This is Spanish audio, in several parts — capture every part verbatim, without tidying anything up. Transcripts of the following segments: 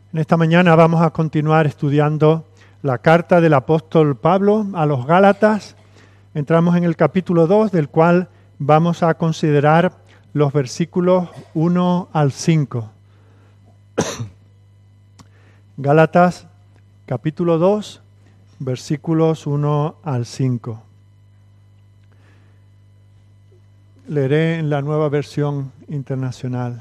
En esta mañana vamos a continuar estudiando la carta del apóstol Pablo a los Gálatas. Entramos en el capítulo dos, del cual vamos a considerar los versículos uno al cinco. Gálatas, capítulo dos, versículos uno al cinco. Leeré en la Nueva Versión Internacional.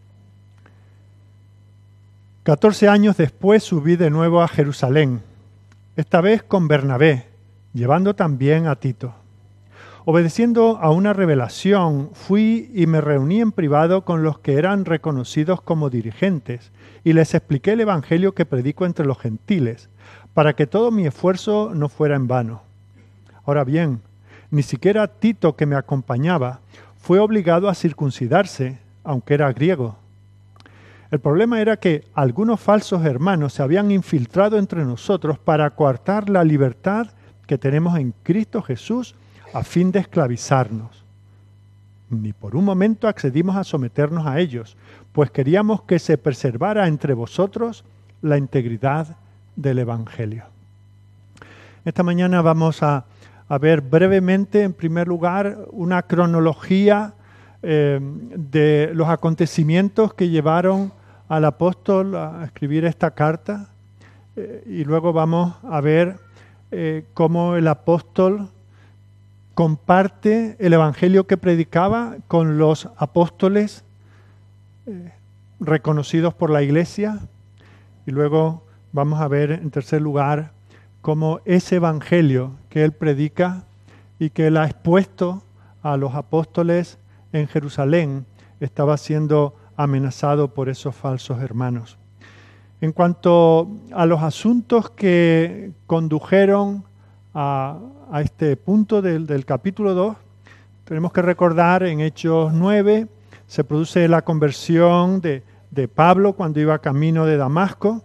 Catorce años después subí de nuevo a Jerusalén, esta vez con Bernabé, llevando también a Tito. Obedeciendo a una revelación, fui y me reuní en privado con los que eran reconocidos como dirigentes, y les expliqué el evangelio que predico entre los gentiles, para que todo mi esfuerzo no fuera en vano. Ahora bien, ni siquiera Tito, que me acompañaba, fue obligado a circuncidarse, aunque era griego. El problema era que algunos falsos hermanos se habían infiltrado entre nosotros para coartar la libertad que tenemos en Cristo Jesús a fin de esclavizarnos. Ni por un momento accedimos a someternos a ellos, pues queríamos que se preservara entre vosotros la integridad del Evangelio. Esta mañana vamos a, a ver brevemente, en primer lugar, una cronología eh, de los acontecimientos que llevaron al apóstol a escribir esta carta, eh, y luego vamos a ver eh, cómo el apóstol comparte el evangelio que predicaba con los apóstoles eh, reconocidos por la iglesia, y luego vamos a ver en tercer lugar cómo ese evangelio que él predica y que él ha expuesto a los apóstoles en Jerusalén estaba siendo amenazado por esos falsos hermanos. En cuanto a los asuntos que condujeron a, a este punto del, del capítulo dos, tenemos que recordar en Hechos nueve, se produce la conversión de, de Pablo cuando iba camino de Damasco.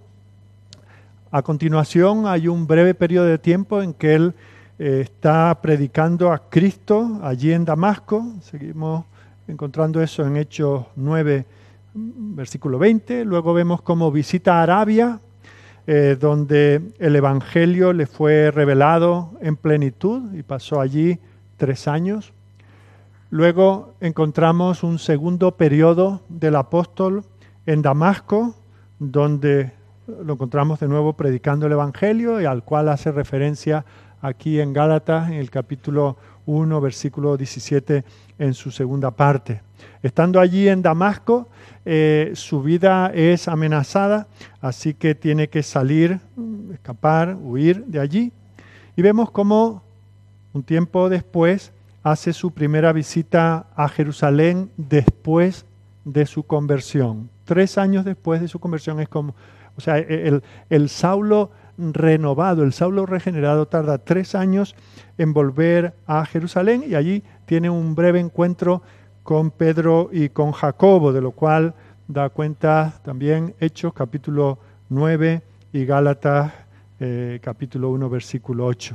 A continuación hay un breve periodo de tiempo en que él eh, está predicando a Cristo allí en Damasco. Seguimos encontrando eso en Hechos nueve, versículo veinte. Luego vemos cómo visita Arabia, eh, donde el evangelio le fue revelado en plenitud y pasó allí tres años. Luego encontramos un segundo periodo del apóstol en Damasco, donde lo encontramos de nuevo predicando el evangelio y al cual hace referencia aquí en Gálatas, en el capítulo uno, versículo diecisiete, en su segunda parte. Estando allí en Damasco, eh, su vida es amenazada, así que tiene que salir, escapar, huir de allí. Y vemos cómo un tiempo después hace su primera visita a Jerusalén después de su conversión. Tres años después de su conversión es como, o sea, el, el Saulo renovado, el Saulo regenerado tarda tres años en volver a Jerusalén y allí tiene un breve encuentro con Pedro y con Jacobo, de lo cual da cuenta también Hechos capítulo nueve y Gálatas eh, capítulo uno versículo ocho.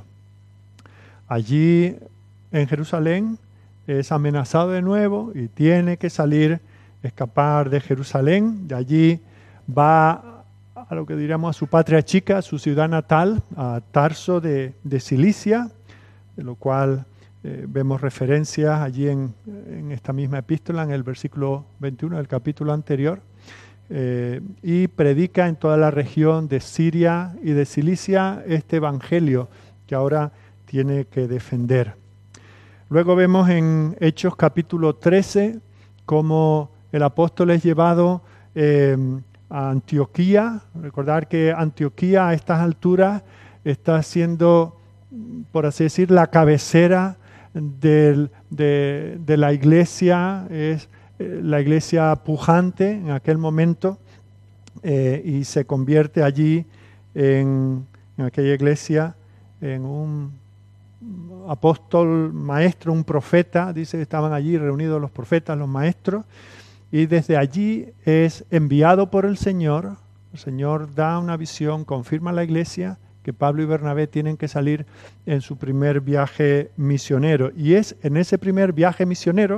Allí en Jerusalén es amenazado de nuevo y tiene que salir, escapar de Jerusalén. De allí va a lo que diríamos a su patria chica, a su ciudad natal, a Tarso de, de Cilicia, de lo cual eh, vemos referencias allí en, en esta misma epístola, en el versículo veintiuno del capítulo anterior, eh, y predica en toda la región de Siria y de Cilicia este evangelio que ahora tiene que defender. Luego vemos en Hechos capítulo trece cómo el apóstol es llevado eh, a Antioquía. Recordar que Antioquía a estas alturas está siendo, por así decir, la cabecera del, de, de la iglesia, es eh, la iglesia pujante en aquel momento, eh, y se convierte allí en, en aquella iglesia en un apóstol, maestro, un profeta. Dice que estaban allí reunidos los profetas, los maestros, y desde allí es enviado por el Señor. El Señor da una visión, confirma a la iglesia que Pablo y Bernabé tienen que salir en su primer viaje misionero. Y es en ese primer viaje misionero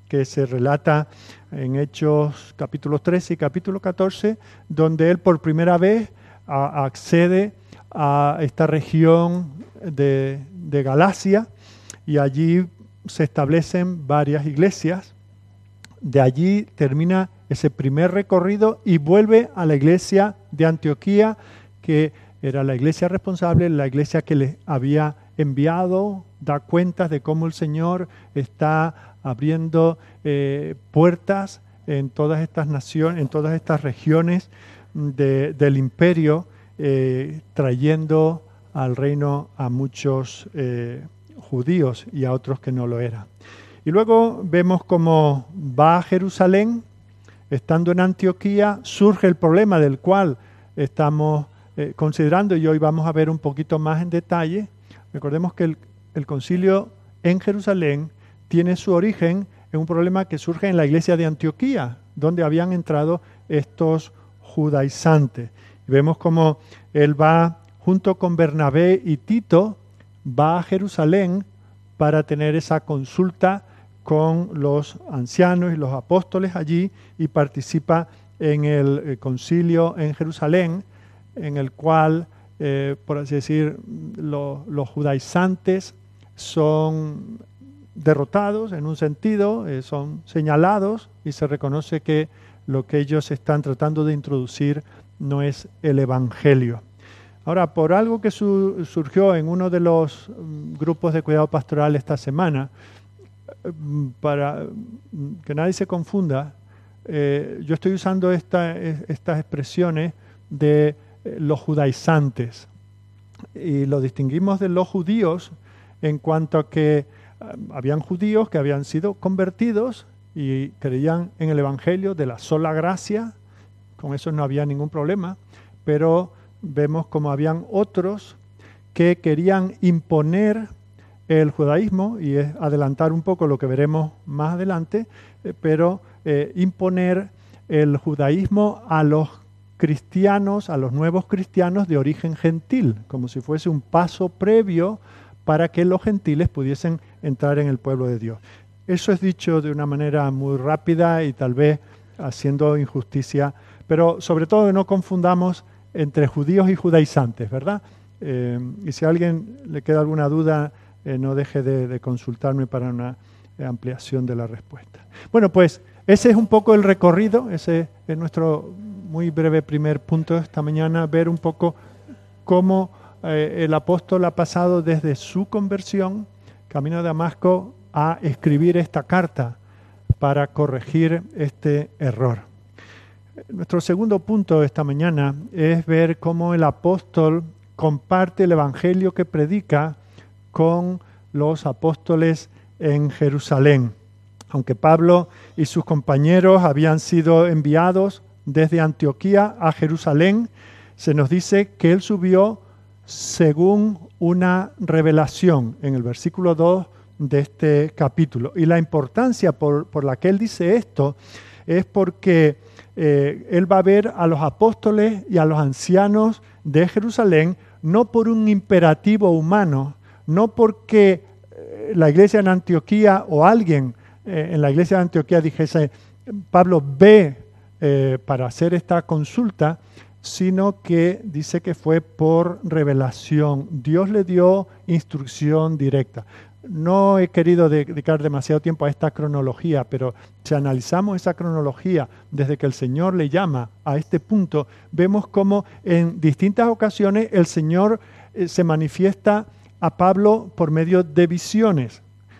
que se relata en Hechos capítulo trece y capítulo catorce, donde él por primera vez a, accede a esta región de, de Galacia y allí se establecen varias iglesias. De allí termina ese primer recorrido y vuelve a la iglesia de Antioquía, que era la iglesia responsable, la iglesia que le había enviado, da cuentas de cómo el Señor está abriendo eh, puertas en todas estas naciones, en todas estas regiones de, del imperio, eh, trayendo al reino a muchos eh, judíos y a otros que no lo eran. Y luego vemos cómo va a Jerusalén. Estando en Antioquía surge el problema del cual estamos eh, considerando y hoy vamos a ver un poquito más en detalle. Recordemos que el, el concilio en Jerusalén tiene su origen en un problema que surge en la iglesia de Antioquía, donde habían entrado estos judaizantes. Y vemos cómo él va junto con Bernabé y Tito, va a Jerusalén para tener esa consulta con los ancianos y los apóstoles allí y participa en el concilio en Jerusalén, en el cual, eh, por así decir, lo, los judaizantes son derrotados en un sentido, eh, son señalados y se reconoce que lo que ellos están tratando de introducir no es el evangelio. Ahora, por algo que su, surgió en uno de los um, grupos de cuidado pastoral esta semana, para que nadie se confunda, eh, yo estoy usando esta, estas expresiones de eh, los judaizantes y lo distinguimos de los judíos en cuanto a que eh, habían judíos que habían sido convertidos y creían en el evangelio de la sola gracia, con eso no había ningún problema, pero vemos como habían otros que querían imponer el judaísmo, y es adelantar un poco lo que veremos más adelante, eh, pero eh, imponer el judaísmo a los cristianos, a los nuevos cristianos de origen gentil, como si fuese un paso previo para que los gentiles pudiesen entrar en el pueblo de Dios. Eso es dicho de una manera muy rápida y tal vez haciendo injusticia, pero sobre todo no confundamos entre judíos y judaizantes, ¿verdad? Eh, y si a alguien le queda alguna duda, Eh, no deje de, de consultarme para una eh, ampliación de la respuesta. Bueno, pues ese es un poco el recorrido, ese es nuestro muy breve primer punto esta mañana, ver un poco cómo eh, el apóstol ha pasado desde su conversión, camino a Damasco, a escribir esta carta para corregir este error. Nuestro segundo punto esta mañana es ver cómo el apóstol comparte el evangelio que predica con los apóstoles en Jerusalén. Aunque Pablo y sus compañeros habían sido enviados desde Antioquía a Jerusalén, se nos dice que él subió según una revelación en el versículo dos de este capítulo. Y la importancia por, por la que él dice esto es porque eh, él va a ver a los apóstoles y a los ancianos de Jerusalén no por un imperativo humano, no porque la iglesia en Antioquía o alguien eh, en la iglesia de Antioquía dijese, Pablo ve eh, para hacer esta consulta, sino que dice que fue por revelación. Dios le dio instrucción directa. No he querido dedicar demasiado tiempo a esta cronología, pero si analizamos esa cronología desde que el Señor le llama a este punto, vemos cómo en distintas ocasiones el Señor eh, se manifiesta a Pablo por medio de visiones,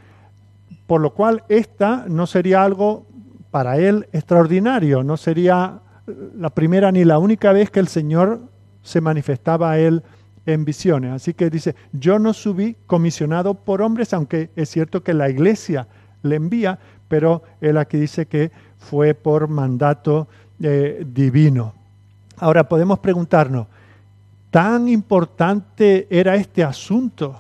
por lo cual esta no sería algo para él extraordinario, no sería la primera ni la única vez que el Señor se manifestaba a él en visiones. Así que dice, yo no subí comisionado por hombres, aunque es cierto que la iglesia le envía, pero él aquí dice que fue por mandato eh, divino. Ahora podemos preguntarnos, ¿tan importante era este asunto?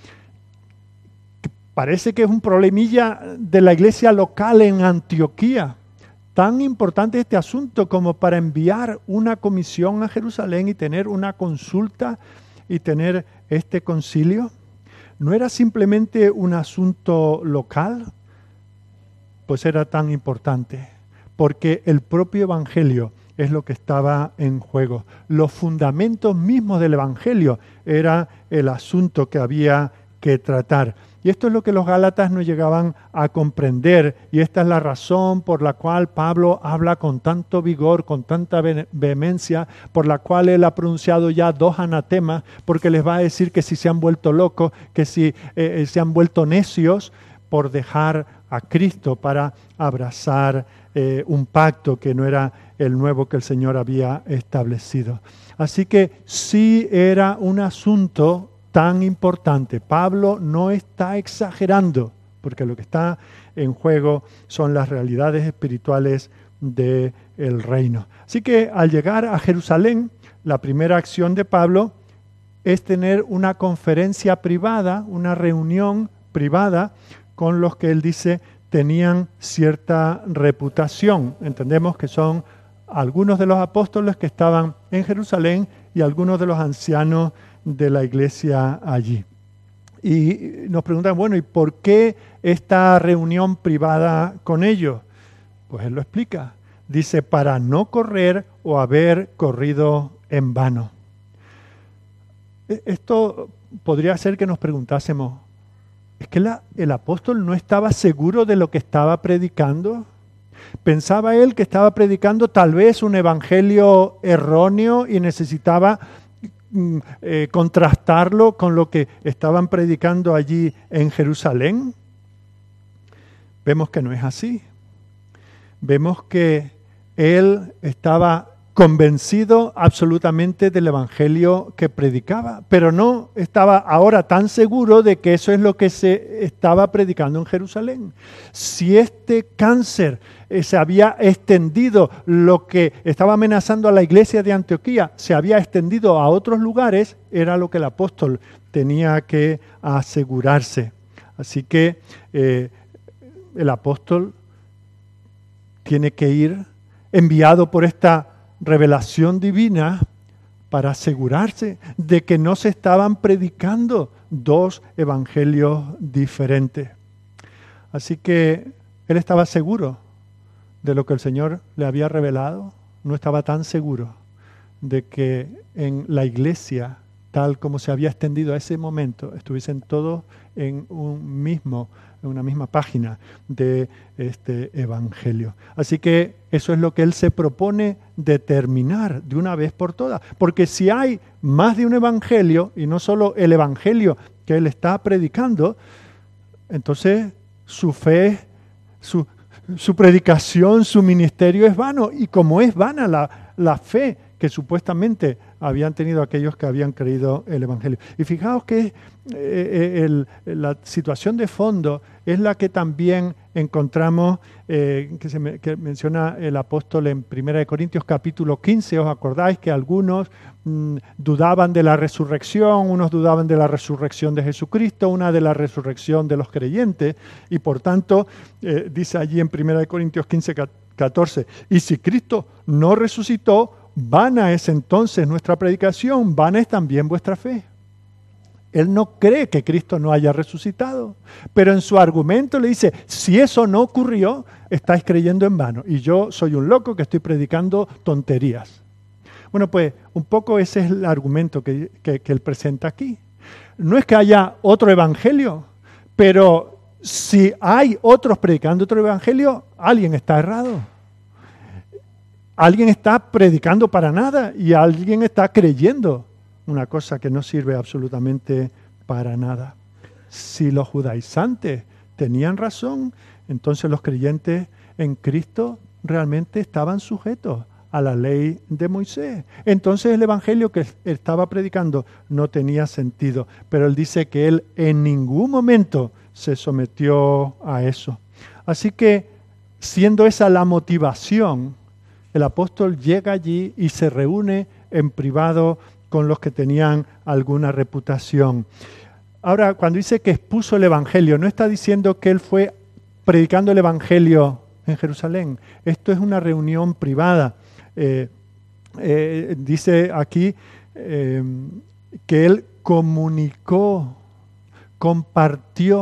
Parece que es un problemilla de la iglesia local en Antioquía. Tan importante este asunto como para enviar una comisión a Jerusalén y tener una consulta y tener este concilio. ¿No era simplemente un asunto local? pues era tan importante? Porque el propio Evangelio es lo que estaba en juego. Los fundamentos mismos del Evangelio era el asunto que había que tratar. Y esto es lo que los gálatas no llegaban a comprender, y esta es la razón por la cual Pablo habla con tanto vigor, con tanta vehemencia, por la cual él ha pronunciado ya dos anatemas, porque les va a decir que si se han vuelto locos, que si eh, se han vuelto necios por dejar a Cristo para abrazar eh, un pacto que no era el nuevo que el Señor había establecido. Así que sí era un asunto tan importante. Pablo no está exagerando, porque lo que está en juego son las realidades espirituales del reino. Así que al llegar a Jerusalén, la primera acción de Pablo es tener una conferencia privada, una reunión privada con los que él dice tenían cierta reputación. Entendemos que son algunos de los apóstoles que estaban en Jerusalén y algunos de los ancianos de la iglesia allí. Y nos preguntan, bueno, ¿y por qué esta reunión privada con ellos? Pues él lo explica. Dice, para no correr o haber corrido en vano. Esto podría ser que nos preguntásemos, ¿es que la, el apóstol no estaba seguro de lo que estaba predicando? ¿Pensaba él que estaba predicando tal vez un evangelio erróneo y necesitaba Eh, contrastarlo con lo que estaban predicando allí en Jerusalén? Vemos que no es así. Vemos que él estaba convencido absolutamente del evangelio que predicaba, pero no estaba ahora tan seguro de que eso es lo que se estaba predicando en Jerusalén. Si este cáncer eh, se había extendido, lo que estaba amenazando a la iglesia de Antioquía se había extendido a otros lugares, era lo que el apóstol tenía que asegurarse. Así que eh, el apóstol tiene que ir enviado por esta revelación divina para asegurarse de que no se estaban predicando dos evangelios diferentes. Así que él estaba seguro de lo que el Señor le había revelado, no estaba tan seguro de que en la iglesia, tal como se había extendido a ese momento, estuviesen todos en un mismo, en una misma página de este evangelio. Así que eso es lo que él se propone determinar de una vez por todas. Porque si hay más de un evangelio, y no solo el evangelio que él está predicando, entonces su fe, su, su predicación, su ministerio es vano. Y como es vana la, la fe que supuestamente habían tenido aquellos que habían creído el evangelio. Y fijaos que eh, el, la situación de fondo es la que también encontramos, eh, que, se me, que menciona el apóstol en primera de Corintios capítulo quince. ¿Os acordáis que algunos mmm, dudaban de la resurrección, unos dudaban de la resurrección de Jesucristo, una de la resurrección de los creyentes? Y por tanto, eh, dice allí en primera de Corintios quince, catorce, y si Cristo no resucitó, vana es entonces nuestra predicación, vana es también vuestra fe. Él no cree que Cristo no haya resucitado, pero en su argumento le dice, si eso no ocurrió, estáis creyendo en vano. Y yo soy un loco que estoy predicando tonterías. Bueno, pues un poco ese es el argumento que, que, que él presenta aquí. No es que haya otro evangelio, pero si hay otros predicando otro evangelio, alguien está errado. Alguien está predicando para nada y alguien está creyendo una cosa que no sirve absolutamente para nada. Si los judaizantes tenían razón, entonces los creyentes en Cristo realmente estaban sujetos a la ley de Moisés. Entonces el evangelio que estaba predicando no tenía sentido, pero él dice que él en ningún momento se sometió a eso. Así que, siendo esa la motivación, el apóstol llega allí y se reúne en privado con los que tenían alguna reputación. Ahora, cuando dice que expuso el evangelio, no está diciendo que él fue predicando el evangelio en Jerusalén. Esto es una reunión privada. Eh, eh, dice aquí eh, que él comunicó, compartió.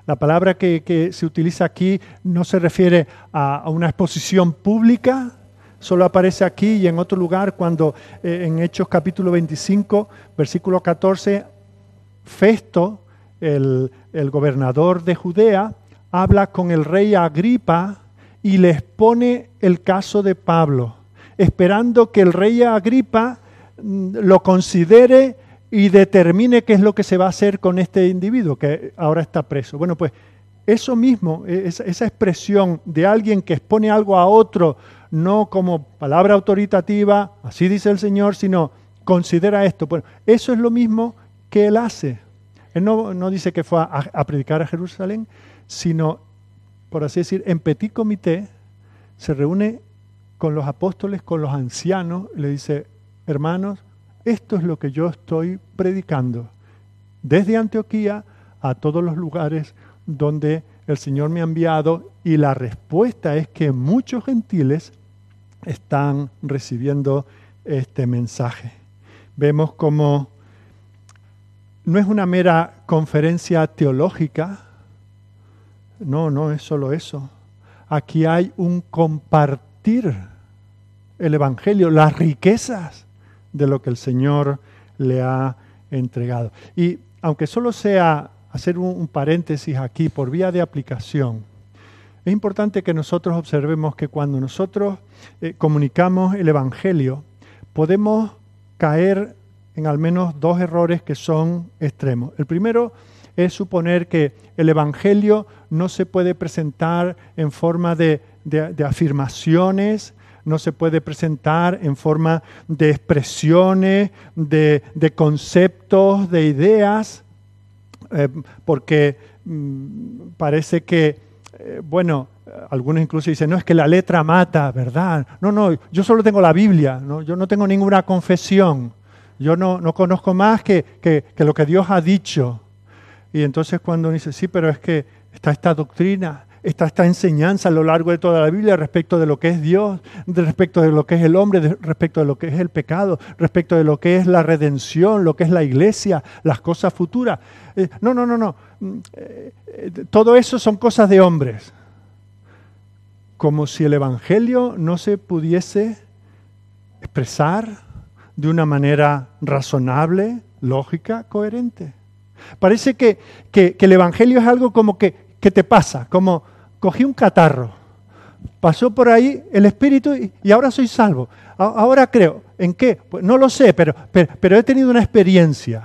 La palabra que, que se utiliza aquí no se refiere a, a una exposición pública, solo aparece aquí y en otro lugar cuando eh, en Hechos capítulo veinticinco, versículo catorce, Festo, el, el gobernador de Judea, habla con el rey Agripa y le expone el caso de Pablo, esperando que el rey Agripa mm, lo considere y determine qué es lo que se va a hacer con este individuo que ahora está preso. Bueno, pues eso mismo, esa, esa expresión de alguien que expone algo a otro, no como palabra autoritativa, así dice el Señor, sino considera esto. Bueno, eso es lo mismo que Él hace. Él no, no dice que fue a, a predicar a Jerusalén, sino, por así decir, en petit comité, se reúne con los apóstoles, con los ancianos, y le dice, hermanos, esto es lo que yo estoy predicando, desde Antioquía a todos los lugares donde el Señor me ha enviado, y la respuesta es que muchos gentiles están recibiendo este mensaje. Vemos como no es una mera conferencia teológica, no, no es solo eso. Aquí hay un compartir el Evangelio, las riquezas de lo que el Señor le ha entregado. Y aunque solo sea hacer un, un paréntesis aquí por vía de aplicación, es importante que nosotros observemos que cuando nosotros eh, comunicamos el Evangelio, podemos caer en al menos dos errores que son extremos. El primero es suponer que el Evangelio no se puede presentar en forma de, de, de afirmaciones, no se puede presentar en forma de expresiones, de, de conceptos, de ideas, eh, porque mm, parece que, eh, bueno, algunos incluso dicen, no, es que la letra mata, ¿verdad? No, no, yo solo tengo la Biblia, ¿no? Yo no tengo ninguna confesión, yo no, no conozco más que, que, que lo que Dios ha dicho. Y entonces cuando dice, sí, pero es que está esta doctrina, está esta enseñanza a lo largo de toda la Biblia respecto de lo que es Dios, de respecto de lo que es el hombre, de respecto de lo que es el pecado, respecto de lo que es la redención, lo que es la iglesia, las cosas futuras. Eh, no, no, no, no. Eh, eh, todo eso son cosas de hombres. Como si el Evangelio no se pudiese expresar de una manera razonable, lógica, coherente. Parece que, que, que el Evangelio es algo como que, que te pasa, como cogí un catarro, pasó por ahí el Espíritu y, y ahora soy salvo. A, ahora creo. ¿En qué? Pues no lo sé, pero, pero, pero he tenido una experiencia.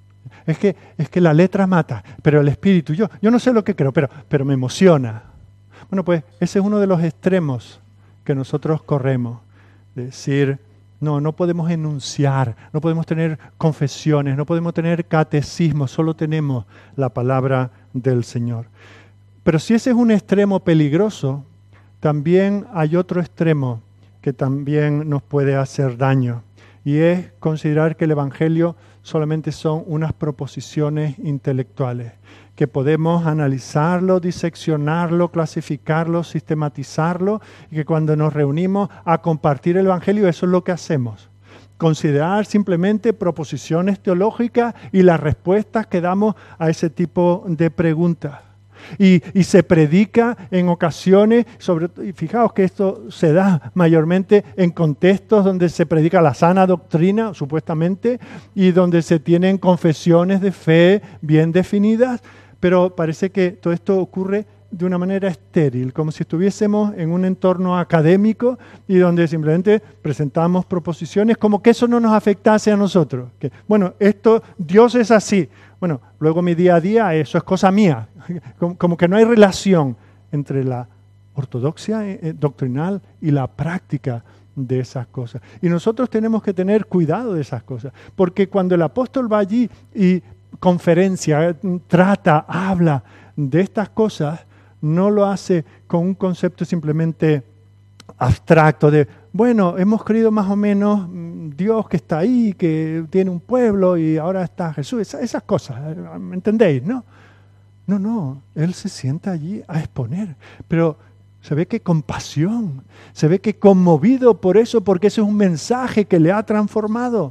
Es que, es que la letra mata, pero el Espíritu, yo, yo no sé lo que creo, pero, pero me emociona. Bueno, pues ese es uno de los extremos que nosotros corremos. Decir, no, no podemos enunciar, no podemos tener confesiones, no podemos tener catecismo, solo tenemos la palabra del Señor. Pero si ese es un extremo peligroso, también hay otro extremo que también nos puede hacer daño, y es considerar que el Evangelio solamente son unas proposiciones intelectuales, que podemos analizarlo, diseccionarlo, clasificarlo, sistematizarlo, y que cuando nos reunimos a compartir el Evangelio, eso es lo que hacemos. Considerar simplemente proposiciones teológicas y las respuestas que damos a ese tipo de preguntas. Y, y se predica en ocasiones, sobre, y fijaos que esto se da mayormente en contextos donde se predica la sana doctrina, supuestamente, y donde se tienen confesiones de fe bien definidas, pero parece que todo esto ocurre de una manera estéril, como si estuviésemos en un entorno académico y donde simplemente presentamos proposiciones como que eso no nos afectase a nosotros. Que, bueno, esto, Dios es así. Bueno, luego mi día a día, eso es cosa mía. Como, como que no hay relación entre la ortodoxia eh, doctrinal y la práctica de esas cosas. Y nosotros tenemos que tener cuidado de esas cosas, porque cuando el apóstol va allí y conferencia, trata, habla de estas cosas, no lo hace con un concepto simplemente abstracto de, bueno, hemos creído más o menos Dios que está ahí, que tiene un pueblo y ahora está Jesús, esas, esas cosas, ¿me entendéis? No, no, no, Él se sienta allí a exponer, pero se ve que con pasión, se ve que conmovido por eso, porque ese es un mensaje que le ha transformado.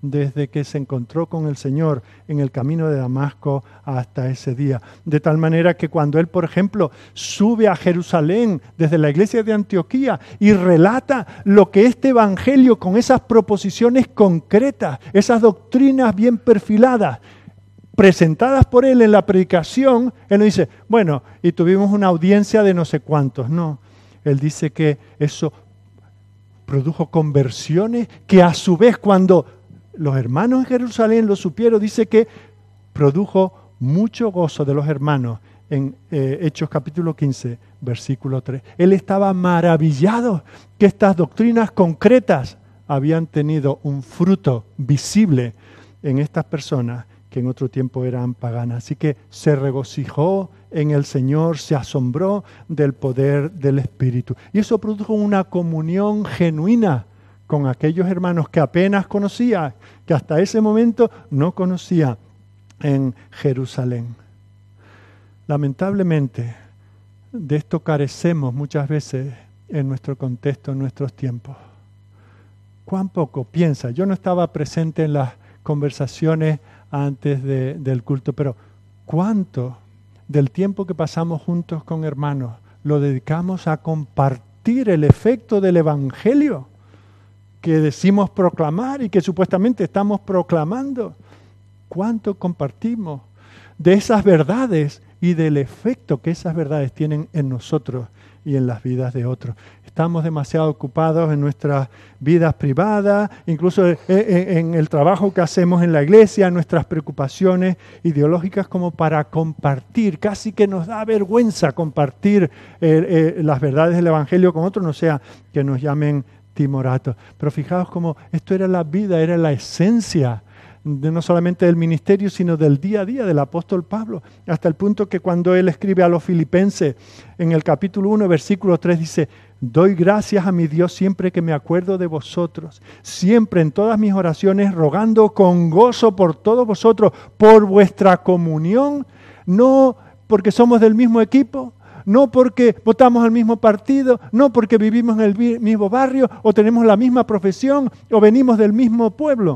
desde que se encontró con el Señor en el camino de Damasco hasta ese día. De tal manera que cuando él, por ejemplo, sube a Jerusalén desde la iglesia de Antioquía y relata lo que este evangelio con esas proposiciones concretas, esas doctrinas bien perfiladas, presentadas por él en la predicación, él no dice, bueno, y tuvimos una audiencia de no sé cuántos. No, él dice que eso produjo conversiones que a su vez cuando los hermanos en Jerusalén lo supieron, dice que produjo mucho gozo de los hermanos en eh, Hechos capítulo quince, versículo tres. Él estaba maravillado que estas doctrinas concretas habían tenido un fruto visible en estas personas que en otro tiempo eran paganas. Así que se regocijó en el Señor, se asombró del poder del Espíritu. Y eso produjo una comunión genuina con aquellos hermanos que apenas conocía, que hasta ese momento no conocía en Jerusalén. Lamentablemente, de esto carecemos muchas veces en nuestro contexto, en nuestros tiempos. ¿Cuán poco piensa? Yo no estaba presente en las conversaciones antes de, del culto, pero ¿cuánto del tiempo que pasamos juntos con hermanos lo dedicamos a compartir el efecto del Evangelio que decimos proclamar y que supuestamente estamos proclamando? ¿Cuánto compartimos de esas verdades y del efecto que esas verdades tienen en nosotros y en las vidas de otros? Estamos demasiado ocupados en nuestras vidas privadas, incluso en el trabajo que hacemos en la iglesia, en nuestras preocupaciones ideológicas, como para compartir. Casi que nos da vergüenza compartir eh, eh, las verdades del Evangelio con otros, no sea que nos llamen timoratos. Pero fijaos cómo esto era la vida, era la esencia de no solamente del ministerio, sino del día a día del apóstol Pablo, hasta el punto que cuando él escribe a los filipenses, en el capítulo uno, versículo tres, dice: doy gracias a mi Dios siempre que me acuerdo de vosotros, siempre en todas mis oraciones, rogando con gozo por todos vosotros, por vuestra comunión, no porque somos del mismo equipo, no porque votamos al mismo partido, no porque vivimos en el mismo barrio, o tenemos la misma profesión, o venimos del mismo pueblo,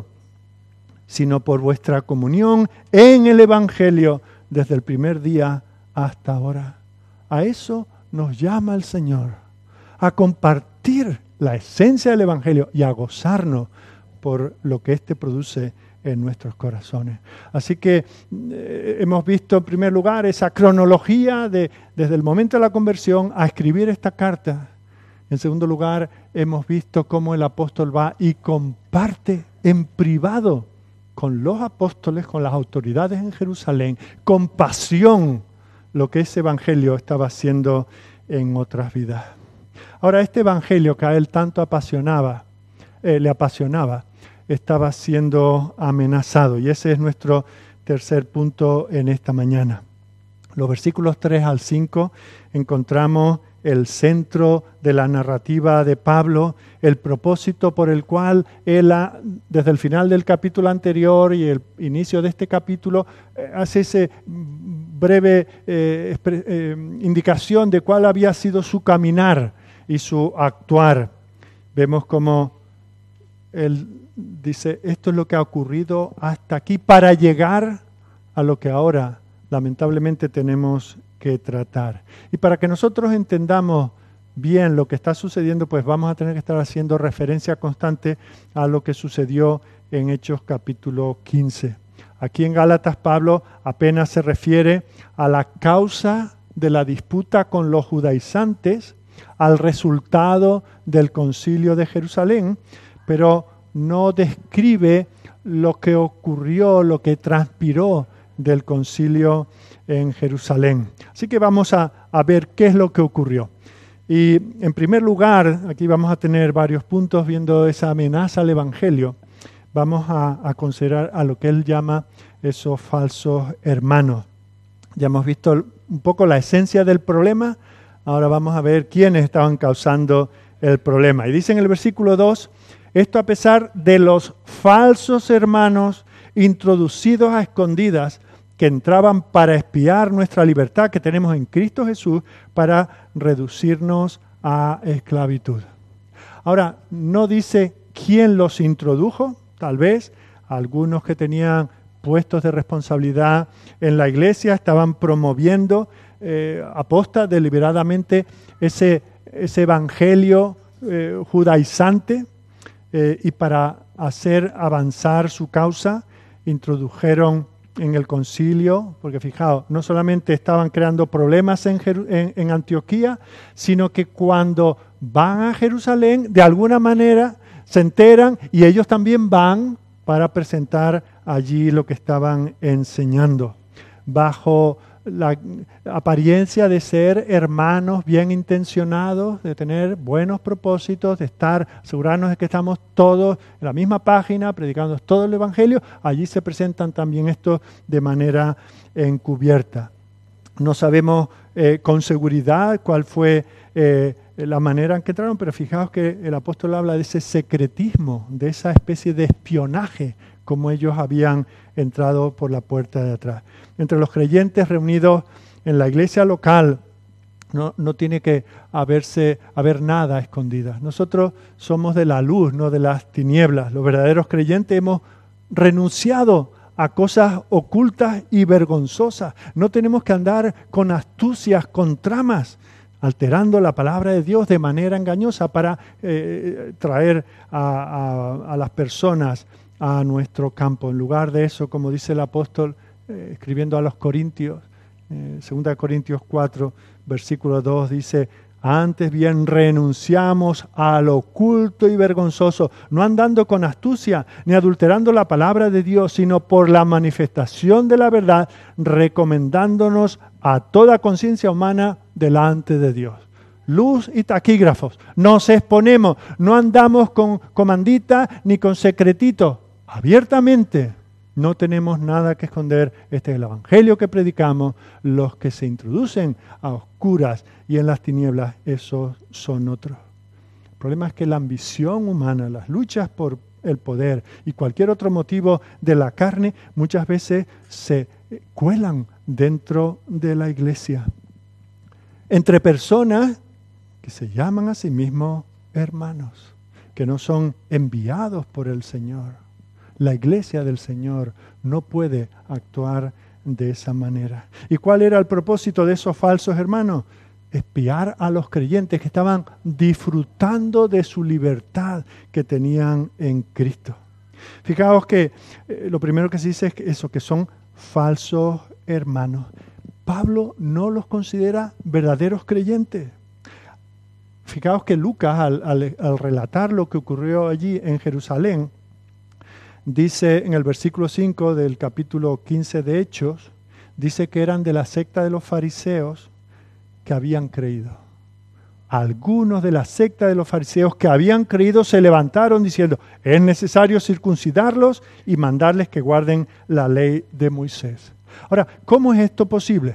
sino por vuestra comunión en el Evangelio desde el primer día hasta ahora. A eso nos llama el Señor, a compartir la esencia del Evangelio y a gozarnos por lo que éste produce en nuestros corazones. Así que eh, hemos visto en primer lugar esa cronología de desde el momento de la conversión a escribir esta carta. En segundo lugar, hemos visto cómo el apóstol va y comparte en privado con los apóstoles, con las autoridades en Jerusalén, con pasión, lo que ese evangelio estaba haciendo en otras vidas. Ahora, este evangelio que a él tanto apasionaba, eh, le apasionaba, estaba siendo amenazado. Y ese es nuestro tercer punto en esta mañana. Los versículos tres al cinco encontramos el centro de la narrativa de Pablo, el propósito por el cual él, ha, desde el final del capítulo anterior y el inicio de este capítulo, eh, hace ese breve eh, eh, indicación de cuál había sido su caminar y su actuar. Vemos como él dice, esto es lo que ha ocurrido hasta aquí para llegar a lo que ahora lamentablemente tenemos que tratar. Y para que nosotros entendamos bien lo que está sucediendo, pues vamos a tener que estar haciendo referencia constante a lo que sucedió en Hechos capítulo quince. Aquí en Gálatas Pablo apenas se refiere a la causa de la disputa con los judaizantes, al resultado del concilio de Jerusalén, pero no describe lo que ocurrió, lo que transpiró del concilio en Jerusalén. Así que vamos a, a ver qué es lo que ocurrió. Y en primer lugar, aquí vamos a tener varios puntos viendo esa amenaza al Evangelio. Vamos a, a considerar a lo que él llama esos falsos hermanos. Ya hemos visto un poco la esencia del problema. Ahora vamos a ver quiénes estaban causando el problema. Y dice en el versículo dos, esto a pesar de los falsos hermanos introducidos a escondidas que entraban para espiar nuestra libertad que tenemos en Cristo Jesús para reducirnos a esclavitud. Ahora, no dice quién los introdujo, tal vez algunos que tenían puestos de responsabilidad en la iglesia estaban promoviendo eh, aposta deliberadamente ese, ese evangelio eh, judaizante eh, y para hacer avanzar su causa introdujeron en el concilio, porque fijaos, no solamente estaban creando problemas en, Jeru- en, en Antioquía, sino que cuando van a Jerusalén, de alguna manera se enteran y ellos también van para presentar allí lo que estaban enseñando, bajo la apariencia de ser hermanos bien intencionados, de tener buenos propósitos, de estar, asegurarnos de que estamos todos en la misma página, predicando todo el Evangelio. Allí se presentan también estos de manera encubierta. No sabemos eh, con seguridad cuál fue eh, la manera en que entraron, pero fijaos que el apóstol habla de ese secretismo, de esa especie de espionaje, como ellos habían entrado por la puerta de atrás. Entre los creyentes reunidos en la iglesia local no, no tiene que haberse, haber nada escondida. Nosotros somos de la luz, no de las tinieblas. Los verdaderos creyentes hemos renunciado a cosas ocultas y vergonzosas. No tenemos que andar con astucias, con tramas, alterando la palabra de Dios de manera engañosa para eh, traer a, a, a las personas a nuestro campo. En lugar de eso, como dice el apóstol, eh, escribiendo a los Corintios, eh, segunda Corintios cuatro, versículo dos, dice: antes bien renunciamos al oculto y vergonzoso, no andando con astucia, ni adulterando la palabra de Dios, sino por la manifestación de la verdad, recomendándonos a toda conciencia humana delante de Dios. Luz y taquígrafos, nos exponemos, no andamos con comandita ni con secretito, abiertamente. No tenemos nada que esconder. Este es el evangelio que predicamos. Los que se introducen a oscuras y en las tinieblas, esos son otros. El problema es que la ambición humana, las luchas por el poder y cualquier otro motivo de la carne, muchas veces se cuelan dentro de la iglesia. Entre personas que se llaman a sí mismos hermanos, que no son enviados por el Señor. La iglesia del Señor no puede actuar de esa manera. ¿Y cuál era el propósito de esos falsos hermanos? Espiar a los creyentes que estaban disfrutando de su libertad que tenían en Cristo. Fijaos que eh, lo primero que se dice es que eso, que son falsos hermanos. Pablo no los considera verdaderos creyentes. Fijaos que Lucas, al, al, al relatar lo que ocurrió allí en Jerusalén, dice en el versículo cinco del capítulo quince de Hechos, dice que eran de la secta de los fariseos que habían creído. Algunos de la secta de los fariseos que habían creído se levantaron diciendo: es necesario circuncidarlos y mandarles que guarden la ley de Moisés. Ahora, ¿cómo es esto posible?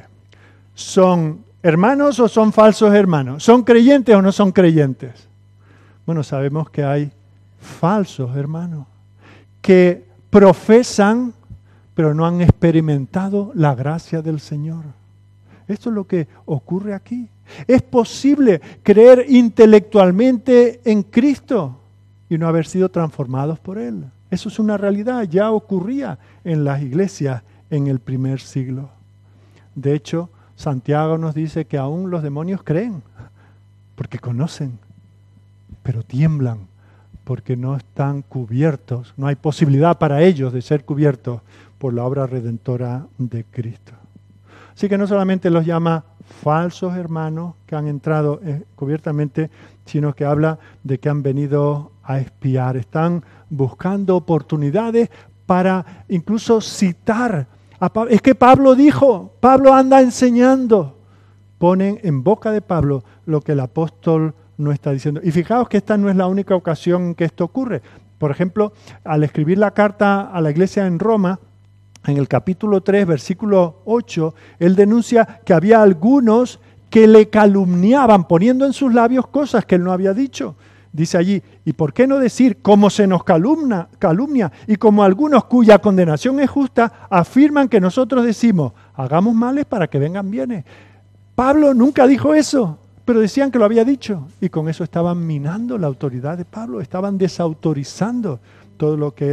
¿Son hermanos o son falsos hermanos? ¿Son creyentes o no son creyentes? Bueno, sabemos que hay falsos hermanos que profesan, pero no han experimentado la gracia del Señor. Esto es lo que ocurre aquí. Es posible creer intelectualmente en Cristo y no haber sido transformados por Él. Eso es una realidad, ya ocurría en las iglesias en el primer siglo. De hecho, Santiago nos dice que aún los demonios creen, porque conocen, pero tiemblan, porque no están cubiertos, no hay posibilidad para ellos de ser cubiertos por la obra redentora de Cristo. Así que no solamente los llama falsos hermanos que han entrado encubiertamente, sino que habla de que han venido a espiar. Están buscando oportunidades para incluso citar a Pablo. Es que Pablo dijo, Pablo anda enseñando. Ponen en boca de Pablo lo que el apóstol no está diciendo. Y fijaos que esta no es la única ocasión en que esto ocurre. Por ejemplo, al escribir la carta a la iglesia en Roma, en el capítulo tres, versículo ocho, él denuncia que había algunos que le calumniaban, poniendo en sus labios cosas que él no había dicho. Dice allí: ¿y por qué no decir cómo se nos calumnia, calumnia? Y como algunos cuya condenación es justa, afirman que nosotros decimos: hagamos males para que vengan bienes. Pablo nunca dijo eso, pero decían que lo había dicho. Y con eso estaban minando la autoridad de Pablo, estaban desautorizando todo lo que él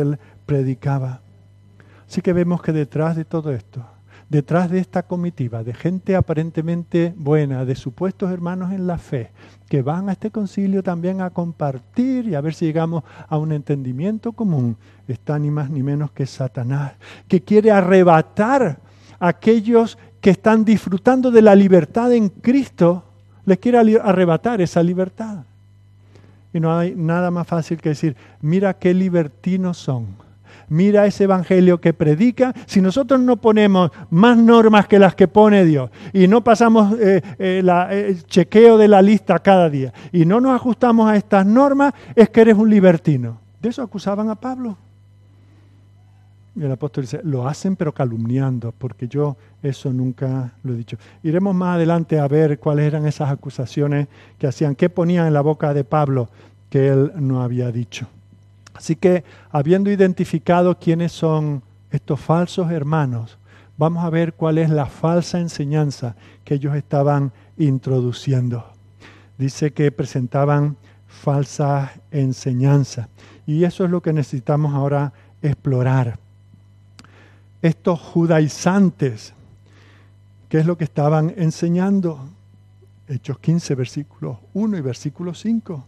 predicaba. Así que vemos que detrás de todo esto, detrás de esta comitiva, de gente aparentemente buena, de supuestos hermanos en la fe, que van a este concilio también a compartir y a ver si llegamos a un entendimiento común, está ni más ni menos que Satanás, que quiere arrebatar a aquellos que están disfrutando de la libertad en Cristo, les quiere arrebatar esa libertad. Y no hay nada más fácil que decir, mira qué libertinos son. Mira ese evangelio que predica. Si nosotros no ponemos más normas que las que pone Dios y no pasamos eh, eh, la, el chequeo de la lista cada día y no nos ajustamos a estas normas, es que eres un libertino. De eso acusaban a Pablo. Y el apóstol dice, lo hacen pero calumniando, porque yo eso nunca lo he dicho. Iremos más adelante a ver cuáles eran esas acusaciones que hacían, qué ponían en la boca de Pablo que él no había dicho. Así que, habiendo identificado quiénes son estos falsos hermanos, vamos a ver cuál es la falsa enseñanza que ellos estaban introduciendo. Dice que presentaban falsas enseñanzas. Y eso es lo que necesitamos ahora explorar. Estos judaizantes, ¿qué es lo que estaban enseñando? Hechos quince, versículos uno y versículo cinco.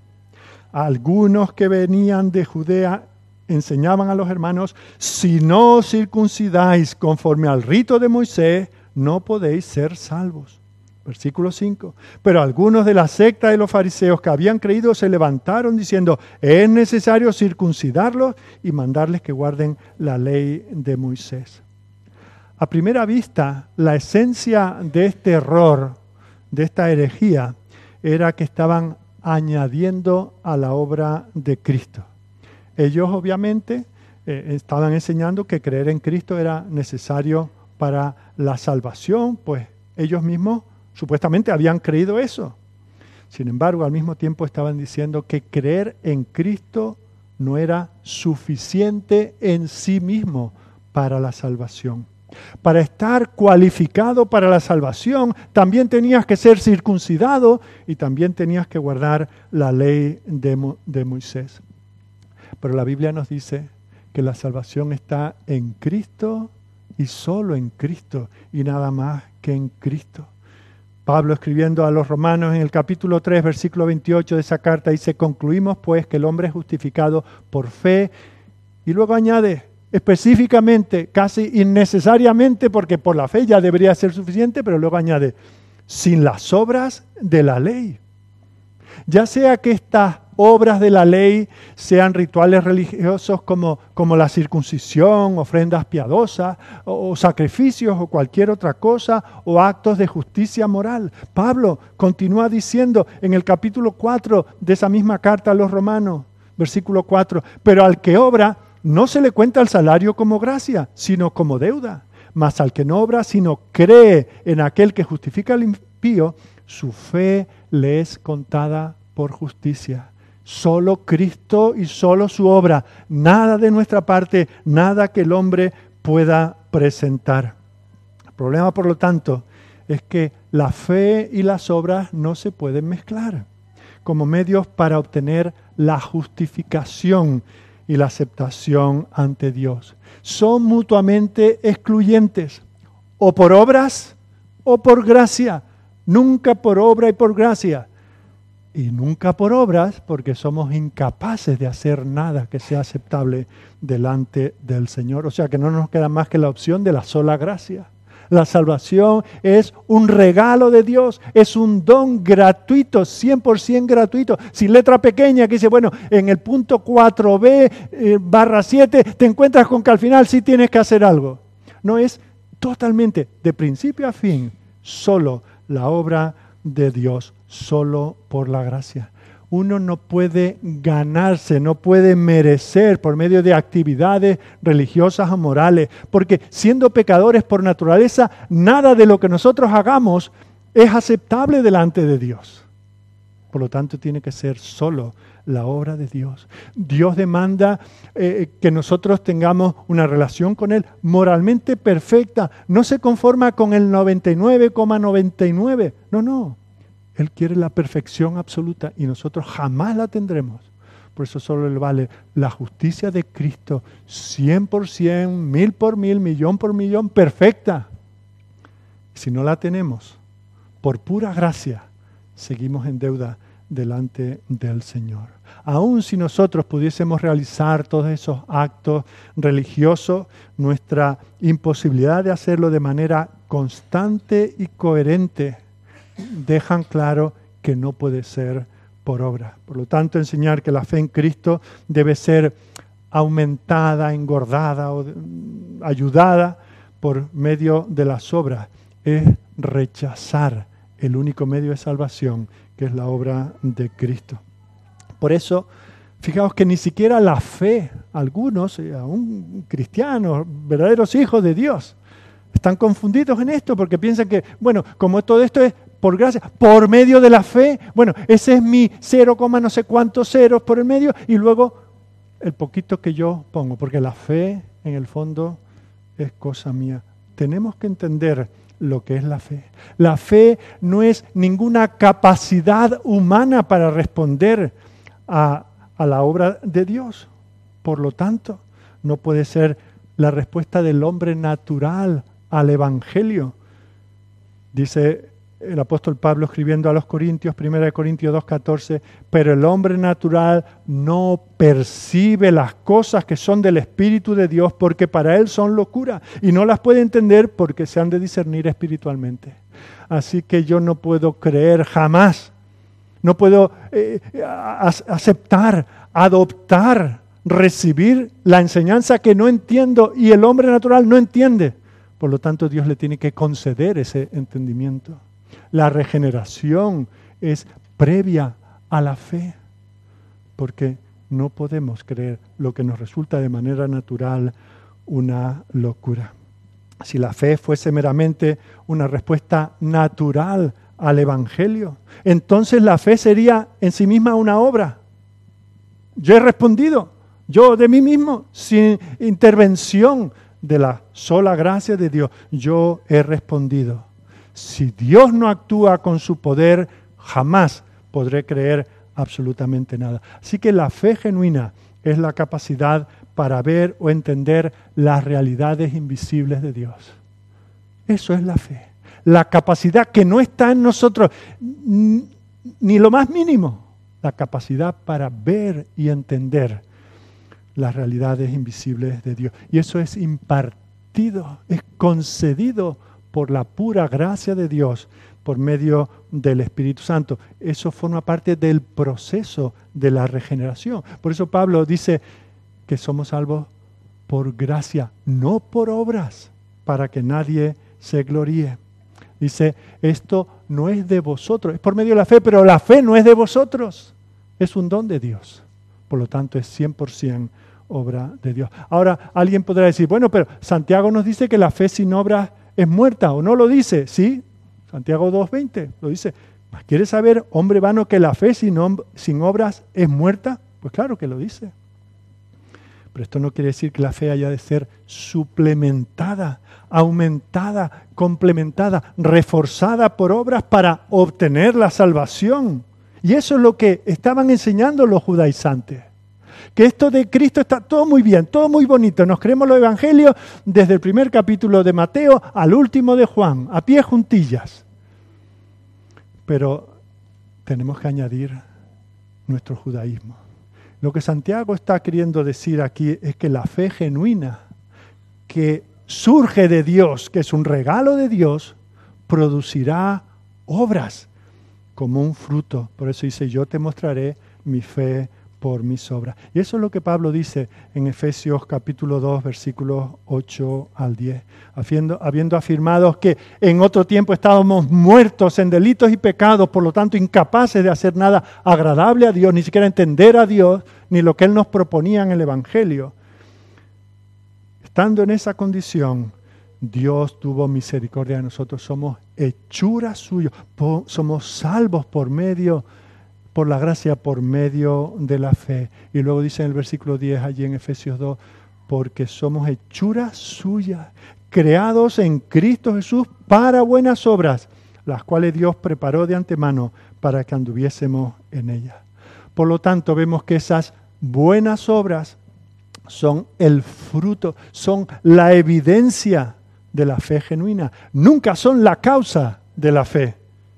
Algunos que venían de Judea enseñaban a los hermanos, si no os circuncidáis conforme al rito de Moisés, no podéis ser salvos. Versículo cinco. Pero algunos de la secta de los fariseos que habían creído se levantaron diciendo, es necesario circuncidarlos y mandarles que guarden la ley de Moisés. A primera vista, la esencia de este error, de esta herejía, era que estaban añadiendo a la obra de Cristo. Ellos obviamente eh, estaban enseñando que creer en Cristo era necesario para la salvación, pues ellos mismos supuestamente habían creído eso. Sin embargo, al mismo tiempo estaban diciendo que creer en Cristo no era suficiente en sí mismo para la salvación. Para estar cualificado para la salvación, también tenías que ser circuncidado y también tenías que guardar la ley de, Mo- de Moisés. Pero la Biblia nos dice que la salvación está en Cristo y solo en Cristo y nada más que en Cristo. Pablo, escribiendo a los romanos en el capítulo tres, versículo veintiocho de esa carta, dice, concluimos pues que el hombre es justificado por fe, y luego añade, específicamente, casi innecesariamente, porque por la fe ya debería ser suficiente, pero luego añade, sin las obras de la ley. Ya sea que estas obras de la ley sean rituales religiosos como, como la circuncisión, ofrendas piadosas, o, o sacrificios, o cualquier otra cosa, o actos de justicia moral. Pablo continúa diciendo en el capítulo cuatro de esa misma carta a los romanos, versículo cuatro, pero al que obra, no se le cuenta el salario como gracia, sino como deuda. Mas al que no obra, sino cree en aquel que justifica al impío, su fe le es contada por justicia. Solo Cristo y solo su obra. Nada de nuestra parte, nada que el hombre pueda presentar. El problema, por lo tanto, es que la fe y las obras no se pueden mezclar como medios para obtener la justificación y la aceptación ante Dios. Son mutuamente excluyentes, o por obras o por gracia. Nunca por obra y por gracia. Y nunca por obras, porque somos incapaces de hacer nada que sea aceptable delante del Señor. O sea que no nos queda más que la opción de la sola gracia. La salvación es un regalo de Dios, es un don gratuito, cien por ciento gratuito. Sin letra pequeña que dice, bueno, en el punto cuatro b eh, barra siete te encuentras con que al final sí tienes que hacer algo. No, es totalmente, de principio a fin, solo la obra de Dios, solo por la gracia. Uno no puede ganarse, no puede merecer por medio de actividades religiosas o morales, porque siendo pecadores por naturaleza, nada de lo que nosotros hagamos es aceptable delante de Dios. Por lo tanto, tiene que ser solo la obra de Dios. Dios demanda eh, que nosotros tengamos una relación con Él moralmente perfecta. No se conforma con el noventa y nueve coma noventa y nueve. No, no. Él quiere la perfección absoluta y nosotros jamás la tendremos. Por por eso solo le vale la justicia de Cristo, cien por cien, mil por mil, millón por millón, perfecta. Si no la tenemos, por pura gracia, seguimos en deuda delante del Señor. Aun si nosotros pudiésemos realizar todos esos actos religiosos, nuestra imposibilidad de hacerlo de manera constante y coherente dejan claro que no puede ser por obra. Por lo tanto, enseñar que la fe en Cristo debe ser aumentada, engordada o ayudada por medio de las obras es rechazar el único medio de salvación, que es la obra de Cristo. Por eso, fijaos que ni siquiera la fe, algunos, aún cristianos, verdaderos hijos de Dios, están confundidos en esto porque piensan que, bueno, como todo esto es por gracia, por medio de la fe, bueno, ese es mi cero, no sé cuántos ceros por el medio y luego el poquito que yo pongo, porque la fe en el fondo es cosa mía. Tenemos que entender lo que es la fe. La fe no es ninguna capacidad humana para responder a, a la obra de Dios. Por lo tanto, no puede ser la respuesta del hombre natural al Evangelio. Dice el apóstol Pablo escribiendo a los Corintios, primera de Corintios dos catorce, pero el hombre natural no percibe las cosas que son del Espíritu de Dios porque para él son locura y no las puede entender porque se han de discernir espiritualmente. Así que yo no puedo creer jamás, no puedo eh, aceptar, adoptar, recibir la enseñanza que no entiendo y el hombre natural no entiende. Por lo tanto, Dios le tiene que conceder ese entendimiento. La regeneración es previa a la fe, porque no podemos creer lo que nos resulta de manera natural una locura. Si la fe fuese meramente una respuesta natural al Evangelio, entonces la fe sería en sí misma una obra. Yo he respondido, yo de mí mismo, sin intervención de la sola gracia de Dios, yo he respondido. Si Dios no actúa con su poder, jamás podré creer absolutamente nada. Así que la fe genuina es la capacidad para ver o entender las realidades invisibles de Dios. Eso es la fe. La capacidad que no está en nosotros, ni lo más mínimo. La capacidad para ver y entender las realidades invisibles de Dios. Y eso es impartido, es concedido por la pura gracia de Dios, por medio del Espíritu Santo. Eso forma parte del proceso de la regeneración. Por eso Pablo dice que somos salvos por gracia, no por obras, para que nadie se gloríe. Dice, esto no es de vosotros, es por medio de la fe, pero la fe no es de vosotros, es un don de Dios. Por lo tanto, es cien por ciento obra de Dios. Ahora, alguien podrá decir, bueno, pero Santiago nos dice que la fe sin obras es muerta, ¿o no lo dice? Sí, Santiago dos veinte lo dice. ¿Quieres saber, hombre vano, que la fe sin, sin obras es muerta? Pues claro que lo dice. Pero esto no quiere decir que la fe haya de ser suplementada, aumentada, complementada, reforzada por obras para obtener la salvación. Y eso es lo que estaban enseñando los judaizantes. Que esto de Cristo está todo muy bien, todo muy bonito. Nos creemos los evangelios desde el primer capítulo de Mateo al último de Juan, a pie juntillas. Pero tenemos que añadir nuestro judaísmo. Lo que Santiago está queriendo decir aquí es que la fe genuina que surge de Dios, que es un regalo de Dios, producirá obras como un fruto. Por eso dice, yo te mostraré mi fe por mis obras. Y eso es lo que Pablo dice en Efesios capítulo dos, versículos ocho al diez. Habiendo, habiendo afirmado que en otro tiempo estábamos muertos en delitos y pecados, por lo tanto incapaces de hacer nada agradable a Dios, ni siquiera entender a Dios, ni lo que Él nos proponía en el Evangelio. Estando en esa condición, Dios tuvo misericordia de nosotros. Somos hechura suya, somos salvos por medio por la gracia, por medio de la fe. Y luego dice en el versículo diez, allí en Efesios dos, porque somos hechura suya, creados en Cristo Jesús para buenas obras, las cuales Dios preparó de antemano para que anduviésemos en ellas. Por lo tanto, vemos que esas buenas obras son el fruto, son la evidencia de la fe genuina. Nunca son la causa de la fe.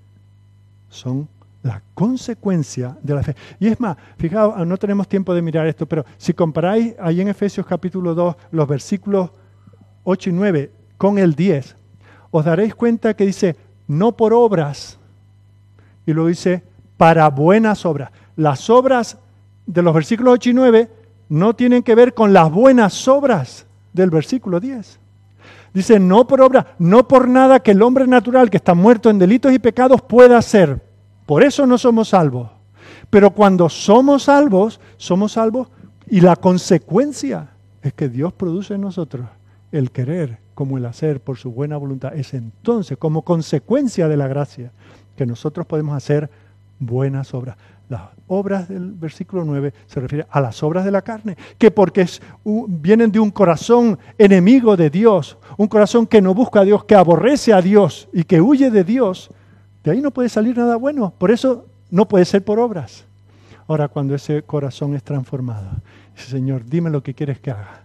Son la consecuencia de la fe. Y es más, fijaos, no tenemos tiempo de mirar esto, pero si comparáis ahí en Efesios capítulo dos, los versículos ocho y nueve con el diez, os daréis cuenta que dice, no por obras, y luego dice, para buenas obras. Las obras de los versículos ocho y nueve no tienen que ver con las buenas obras del versículo diez. Dice, no por obra, no por nada que el hombre natural que está muerto en delitos y pecados pueda hacer. Por eso no somos salvos. Pero cuando somos salvos, somos salvos y la consecuencia es que Dios produce en nosotros el querer como el hacer por su buena voluntad. Es entonces, como consecuencia de la gracia, que nosotros podemos hacer buenas obras. Las obras del versículo nueve se refiere a las obras de la carne, que porque es, uh, vienen de un corazón enemigo de Dios, un corazón que no busca a Dios, que aborrece a Dios y que huye de Dios, de ahí no puede salir nada bueno. Por eso no puede ser por obras. Ahora, cuando ese corazón es transformado, dice, Señor, dime lo que quieres que haga.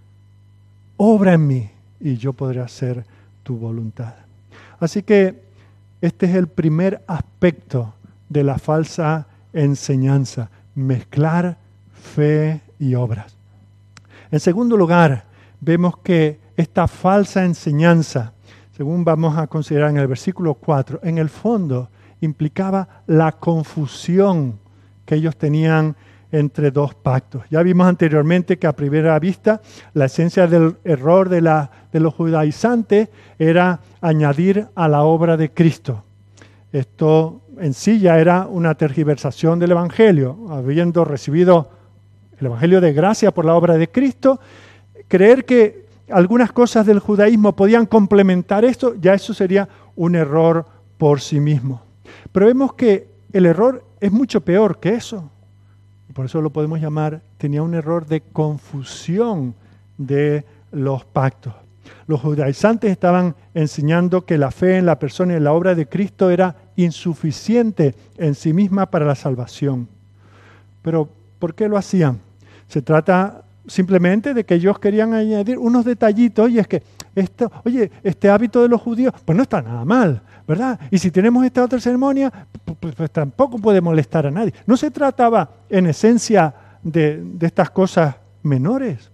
Obra en mí y yo podré hacer tu voluntad. Así que este es el primer aspecto de la falsa enseñanza, mezclar fe y obras. En segundo lugar, vemos que esta falsa enseñanza, según vamos a considerar en el versículo cuatro, en el fondo implicaba la confusión que ellos tenían entre dos pactos. Ya vimos anteriormente que a primera vista la esencia del error de, la, de los judaizantes era añadir a la obra de Cristo. Esto en sí ya era una tergiversación del Evangelio. Habiendo recibido el Evangelio de gracia por la obra de Cristo, creer que algunas cosas del judaísmo podían complementar esto, ya eso sería un error por sí mismo. Pero vemos que el error es mucho peor que eso. Y por eso lo podemos llamar, tenía un error de confusión de los pactos. Los judaizantes estaban enseñando que la fe en la persona y en la obra de Cristo era insuficiente en sí misma para la salvación. Pero, ¿por qué lo hacían? Se trata simplemente de que ellos querían añadir unos detallitos, y es que, esto, oye, este hábito de los judíos, pues no está nada mal, ¿verdad? Y si tenemos esta otra ceremonia, pues, pues, pues tampoco puede molestar a nadie. No se trataba, en esencia, de, de estas cosas menores.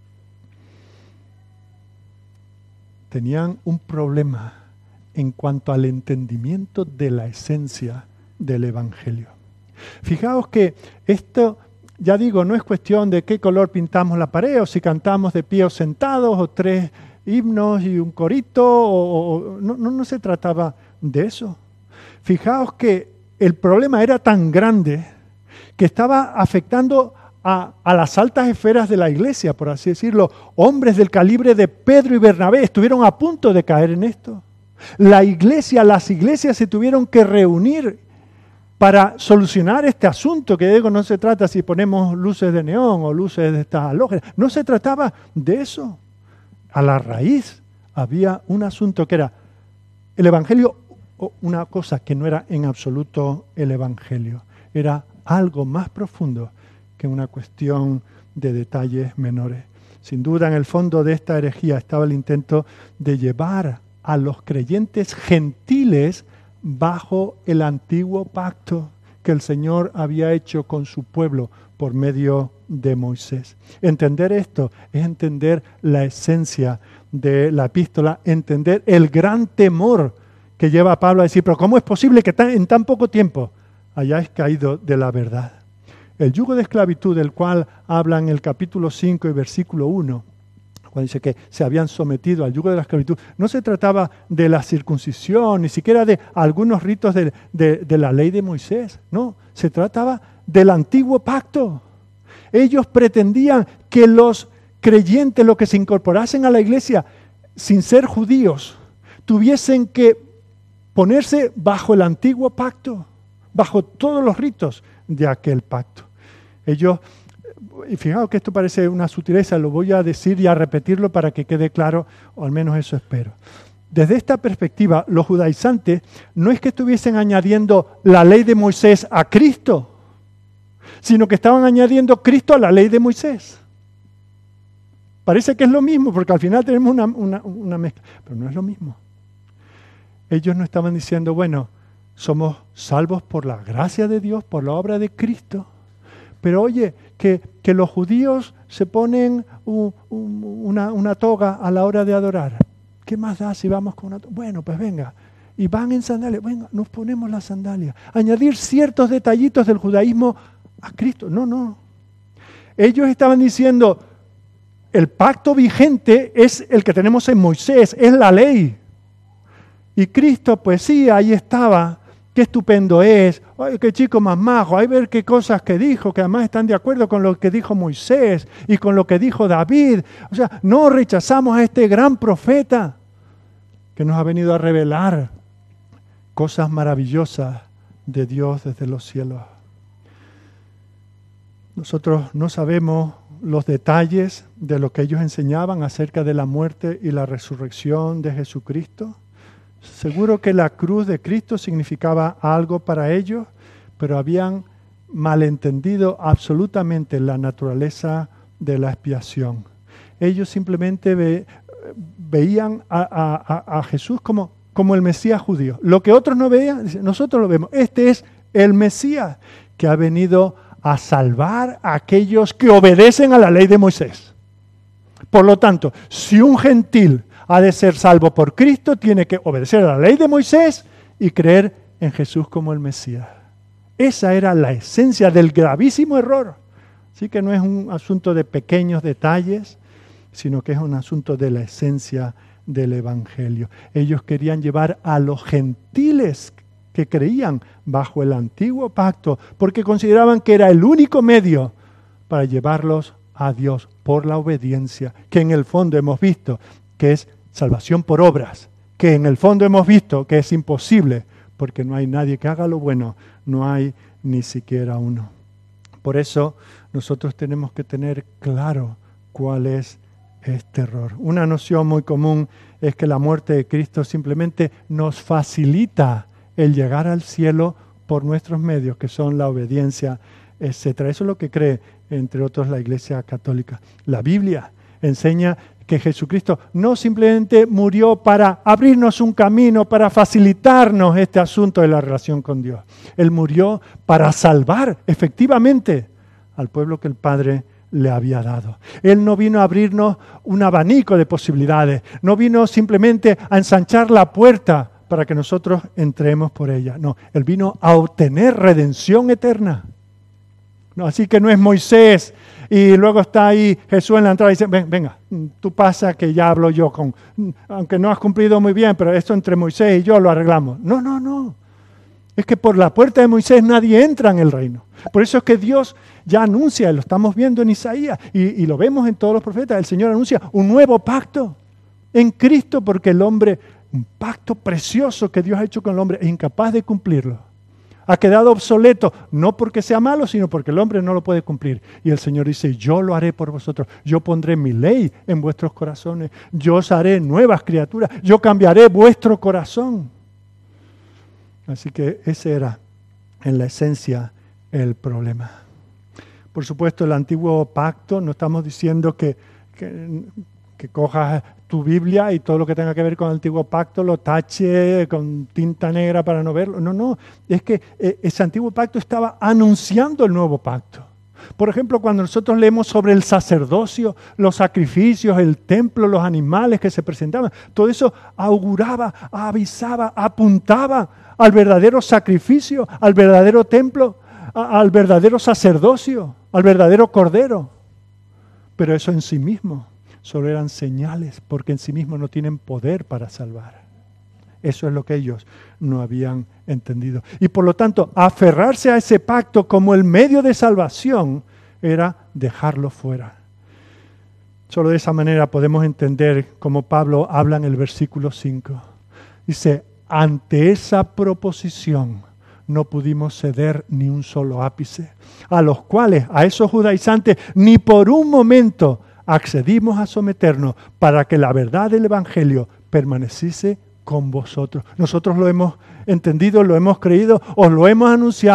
Tenían un problema en cuanto al entendimiento de la esencia del Evangelio. Fijaos que esto, ya digo, no es cuestión de qué color pintamos la pared, o si cantamos de pie o sentados, o tres himnos y un corito, o, o no, no, no se trataba de eso. Fijaos que el problema era tan grande que estaba afectando A, a las altas esferas de la iglesia, por así decirlo. Hombres del calibre de Pedro y Bernabé estuvieron a punto de caer en esto. La iglesia, las iglesias se tuvieron que reunir para solucionar este asunto, que digo, no se trata si ponemos luces de neón o luces de estas halógenas. No se trataba de eso. A la raíz había un asunto que era el Evangelio, una cosa que no era en absoluto el Evangelio. Era algo más profundo que una cuestión de detalles menores. Sin duda, en el fondo de esta herejía estaba el intento de llevar a los creyentes gentiles bajo el antiguo pacto que el Señor había hecho con su pueblo por medio de Moisés. Entender esto es entender la esencia de la epístola, entender el gran temor que lleva a Pablo a decir, pero ¿cómo es posible que tan, en tan poco tiempo hayáis caído de la verdad? El yugo de esclavitud del cual habla en el capítulo cinco y versículo uno, cuando dice que se habían sometido al yugo de la esclavitud, no se trataba de la circuncisión, ni siquiera de algunos ritos de, de, de la ley de Moisés, no, se trataba del antiguo pacto. Ellos pretendían que los creyentes, los que se incorporasen a la iglesia sin ser judíos, tuviesen que ponerse bajo el antiguo pacto, bajo todos los ritos de aquel pacto. Ellos, y fijaos que esto parece una sutileza, lo voy a decir y a repetirlo para que quede claro, o al menos eso espero. Desde esta perspectiva, los judaizantes no es que estuviesen añadiendo la ley de Moisés a Cristo, sino que estaban añadiendo Cristo a la ley de Moisés. Parece que es lo mismo, porque al final tenemos una, una, una mezcla, pero no es lo mismo. Ellos no estaban diciendo, bueno, somos salvos por la gracia de Dios, por la obra de Cristo, pero oye, que, que los judíos se ponen un, un, una, una toga a la hora de adorar. ¿Qué más da si vamos con una toga? Bueno, pues venga. Y van en sandalias. Venga, nos ponemos las sandalias. Añadir ciertos detallitos del judaísmo a Cristo. No, no. Ellos estaban diciendo, el pacto vigente es el que tenemos en Moisés, es la ley. Y Cristo, pues sí, ahí estaba. Qué estupendo es. Ay, qué chico más majo. Hay ver qué cosas que dijo, que además están de acuerdo con lo que dijo Moisés y con lo que dijo David. O sea, no rechazamos a este gran profeta que nos ha venido a revelar cosas maravillosas de Dios desde los cielos. Nosotros no sabemos los detalles de lo que ellos enseñaban acerca de la muerte y la resurrección de Jesucristo. Seguro que la cruz de Cristo significaba algo para ellos, pero habían malentendido absolutamente la naturaleza de la expiación. Ellos simplemente ve, veían a, a, a Jesús como, como el Mesías judío. Lo que otros no veían, nosotros lo vemos. Este es el Mesías que ha venido a salvar a aquellos que obedecen a la ley de Moisés. Por lo tanto, si un gentil ha de ser salvo por Cristo, tiene que obedecer a la ley de Moisés y creer en Jesús como el Mesías. Esa era la esencia del gravísimo error. Así que no es un asunto de pequeños detalles, sino que es un asunto de la esencia del Evangelio. Ellos querían llevar a los gentiles que creían bajo el antiguo pacto, porque consideraban que era el único medio para llevarlos a Dios por la obediencia, que en el fondo hemos visto que es salvación por obras, que en el fondo hemos visto que es imposible, porque no hay nadie que haga lo bueno, no hay ni siquiera uno. Por eso nosotros tenemos que tener claro cuál es este error. Una noción muy común es que la muerte de Cristo simplemente nos facilita el llegar al cielo por nuestros medios, que son la obediencia, etcétera. Eso es lo que cree, entre otros, la Iglesia Católica. La Biblia enseña que Jesucristo no simplemente murió para abrirnos un camino, para facilitarnos este asunto de la relación con Dios. Él murió para salvar efectivamente al pueblo que el Padre le había dado. Él no vino a abrirnos un abanico de posibilidades, no vino simplemente a ensanchar la puerta para que nosotros entremos por ella. No, Él vino a obtener redención eterna. No, así que no es Moisés y luego está ahí Jesús en la entrada y dice, ven, venga, tú pasa que ya hablo yo con, aunque no has cumplido muy bien, pero esto entre Moisés y yo lo arreglamos. No, no, no. Es que por la puerta de Moisés nadie entra en el reino. Por eso es que Dios ya anuncia, lo estamos viendo en Isaías y, y lo vemos en todos los profetas, el Señor anuncia un nuevo pacto en Cristo, porque el hombre, un pacto precioso que Dios ha hecho con el hombre, es incapaz de cumplirlo. Ha quedado obsoleto, no porque sea malo, sino porque el hombre no lo puede cumplir. Y el Señor dice, yo lo haré por vosotros. Yo pondré mi ley en vuestros corazones. Yo os haré nuevas criaturas. Yo cambiaré vuestro corazón. Así que ese era, en la esencia, el problema. Por supuesto, el antiguo pacto, no estamos diciendo que, que, que cojas tu Biblia y todo lo que tenga que ver con el antiguo pacto lo tache con tinta negra para no verlo. No, no, es que ese antiguo pacto estaba anunciando el nuevo pacto. Por ejemplo, cuando nosotros leemos sobre el sacerdocio, los sacrificios, el templo, los animales que se presentaban, todo eso auguraba, avisaba, apuntaba al verdadero sacrificio, al verdadero templo, a, al verdadero sacerdocio, al verdadero cordero. Pero eso en sí mismo solo eran señales, porque en sí mismo no tienen poder para salvar. Eso es lo que ellos no habían entendido. Y por lo tanto, aferrarse a ese pacto como el medio de salvación era dejarlo fuera. Solo de esa manera podemos entender cómo Pablo habla en el versículo cinco. Dice, ante esa proposición no pudimos ceder ni un solo ápice, a los cuales, a esos judaizantes, ni por un momento accedimos a someternos para que la verdad del Evangelio permaneciese con vosotros. Nosotros lo hemos entendido, lo hemos creído, os lo hemos anunciado,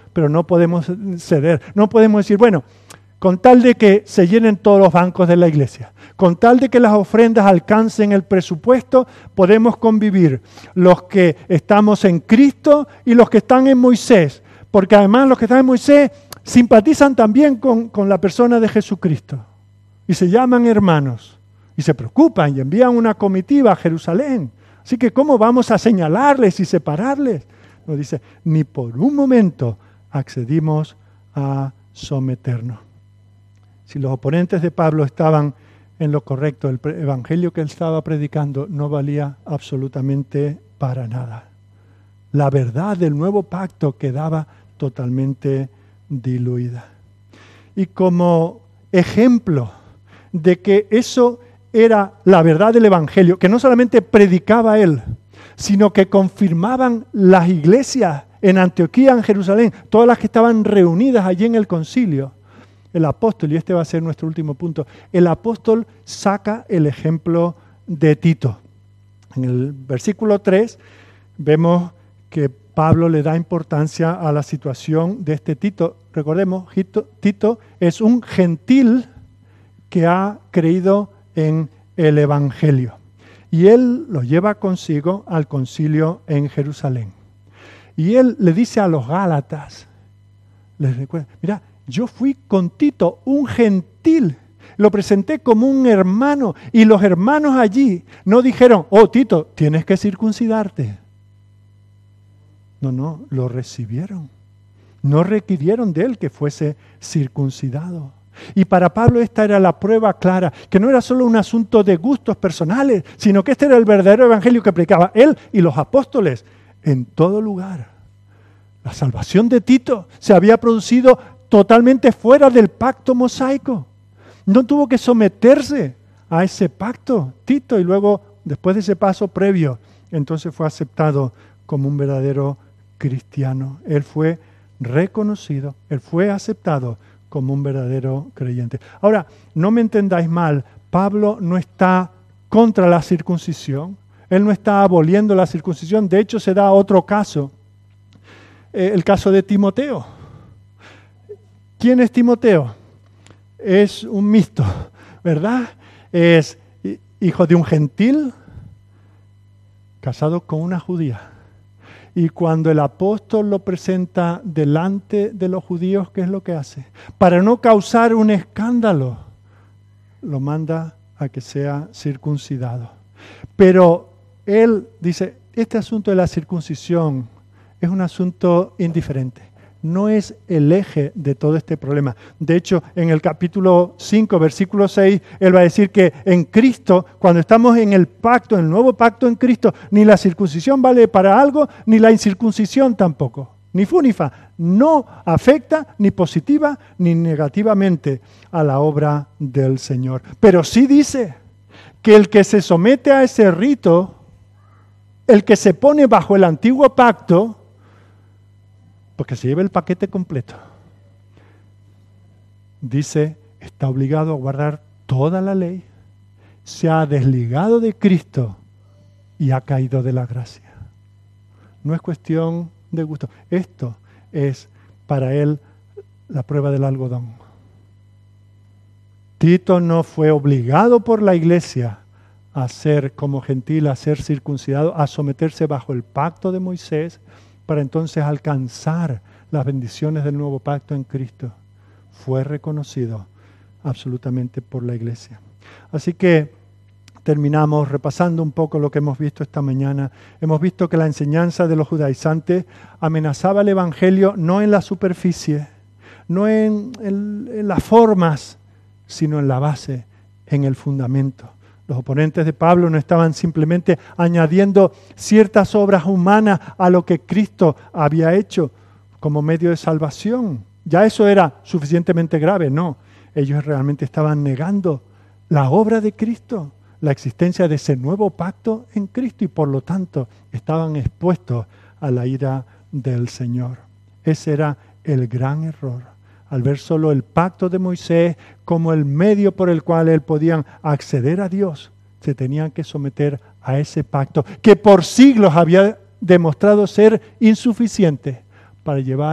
pero no podemos ceder. No podemos decir, bueno, con tal de que se llenen todos los bancos de la iglesia, con tal de que las ofrendas alcancen el presupuesto, podemos convivir los que estamos en Cristo y los que están en Moisés, porque además los que están en Moisés simpatizan también con, con la persona de Jesucristo y se llaman hermanos y se preocupan y envían una comitiva a Jerusalén. Así que ¿cómo vamos a señalarles y separarles? Nos dice, ni por un momento accedimos a someternos. Si los oponentes de Pablo estaban en lo correcto, el evangelio que él estaba predicando no valía absolutamente para nada. La verdad del nuevo pacto quedaba totalmente diluida. Y como ejemplo de que eso era la verdad del evangelio, que no solamente predicaba él, sino que confirmaban las iglesias en Antioquía, en Jerusalén, todas las que estaban reunidas allí en el concilio. El apóstol, y este va a ser nuestro último punto, el apóstol saca el ejemplo de Tito. En el versículo tres vemos que Pablo le da importancia a la situación de este Tito. Recordemos, Tito es un gentil que ha creído en el evangelio. Y él lo lleva consigo al concilio en Jerusalén. Y él le dice a los Gálatas, les recuerda, mira, yo fui con Tito, un gentil, lo presenté como un hermano, y los hermanos allí no dijeron, oh Tito, tienes que circuncidarte. No, no, lo recibieron. No requirieron de él que fuese circuncidado. Y para Pablo esta era la prueba clara, que no era solo un asunto de gustos personales, sino que este era el verdadero evangelio que predicaba él y los apóstoles en todo lugar. La salvación de Tito se había producido totalmente fuera del pacto mosaico. No tuvo que someterse a ese pacto, Tito, y luego, después de ese paso previo, entonces fue aceptado como un verdadero cristiano. Él fue reconocido, él fue aceptado como un verdadero creyente. Ahora, no me entendáis mal, Pablo no está contra la circuncisión, él no está aboliendo la circuncisión, de hecho se da otro caso, eh, el caso de Timoteo. ¿Quién es Timoteo? Es un mixto, ¿verdad? Es hijo de un gentil casado con una judía. Y cuando el apóstol lo presenta delante de los judíos, ¿qué es lo que hace? Para no causar un escándalo, lo manda a que sea circuncidado. Pero él dice, este asunto de la circuncisión es un asunto indiferente. No es el eje de todo este problema. De hecho, en el capítulo cinco, versículo seis, él va a decir que en Cristo, cuando estamos en el pacto, en el nuevo pacto en Cristo, ni la circuncisión vale para algo, ni la incircuncisión tampoco. Ni fu ni fa. No afecta ni positiva ni negativamente a la obra del Señor. Pero sí dice que el que se somete a ese rito, el que se pone bajo el antiguo pacto, porque se lleva el paquete completo, dice, está obligado a guardar toda la ley, se ha desligado de Cristo y ha caído de la gracia. No es cuestión de gusto. Esto es para él la prueba del algodón. Tito no fue obligado por la iglesia a ser como gentil, a ser circuncidado, a someterse bajo el pacto de Moisés, para entonces alcanzar las bendiciones del nuevo pacto en Cristo. Fue reconocido absolutamente por la iglesia. Así que terminamos repasando un poco lo que hemos visto esta mañana. Hemos visto que la enseñanza de los judaizantes amenazaba el evangelio no en la superficie, no en, en, en las formas, sino en la base, en el fundamento. Los oponentes de Pablo no estaban simplemente añadiendo ciertas obras humanas a lo que Cristo había hecho como medio de salvación. Ya eso era suficientemente grave. No, ellos realmente estaban negando la obra de Cristo, la existencia de ese nuevo pacto en Cristo, y por lo tanto estaban expuestos a la ira del Señor. Ese era el gran error. Al ver solo el pacto de Moisés como el medio por el cual él podían acceder a Dios, se tenían que someter a ese pacto que por siglos había demostrado ser insuficiente para llevar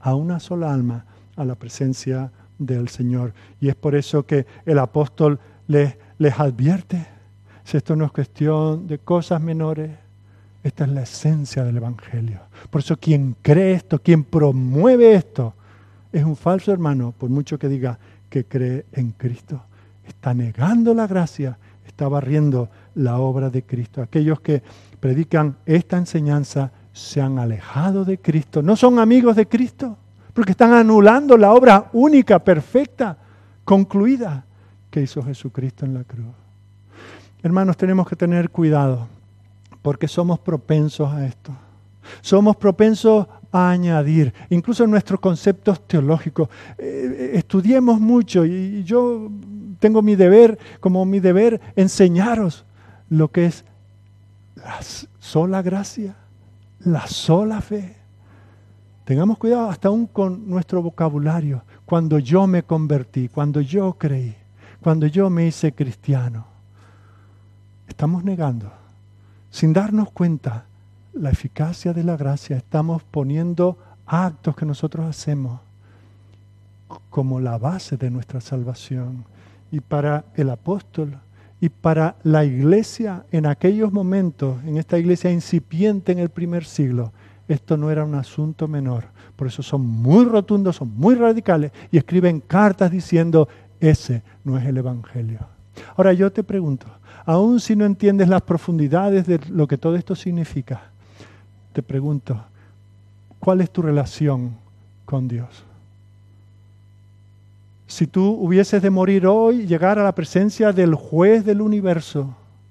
a una sola alma a la presencia del Señor. Y es por eso que el apóstol les, les advierte, si esto no es cuestión de cosas menores, esta es la esencia del Evangelio. Por eso quien cree esto, quien promueve esto, es un falso hermano, por mucho que diga que cree en Cristo. Está negando la gracia, está barriendo la obra de Cristo. Aquellos que predican esta enseñanza se han alejado de Cristo, no son amigos de Cristo, porque están anulando la obra única, perfecta, concluida que hizo Jesucristo en la cruz. Hermanos, tenemos que tener cuidado, porque somos propensos a esto. Somos propensos a añadir, incluso en nuestros conceptos teológicos. Eh, estudiemos mucho y yo tengo mi deber, como mi deber, enseñaros lo que es la sola gracia, la sola fe. Tengamos cuidado hasta aún con nuestro vocabulario. Cuando yo me convertí, cuando yo creí, cuando yo me hice cristiano, estamos negando, sin darnos cuenta, la eficacia de la gracia. Estamos poniendo actos que nosotros hacemos como la base de nuestra salvación. Y para el apóstol y para la iglesia en aquellos momentos, en esta iglesia incipiente en el primer siglo, esto no era un asunto menor. Por eso son muy rotundos, son muy radicales y escriben cartas diciendo, ese no es el Evangelio. Ahora yo te pregunto, aun si no entiendes las profundidades de lo que todo esto significa, te pregunto, ¿cuál es tu relación con Dios? Si tú hubieses de morir hoy y llegar a la presencia del juez del universo,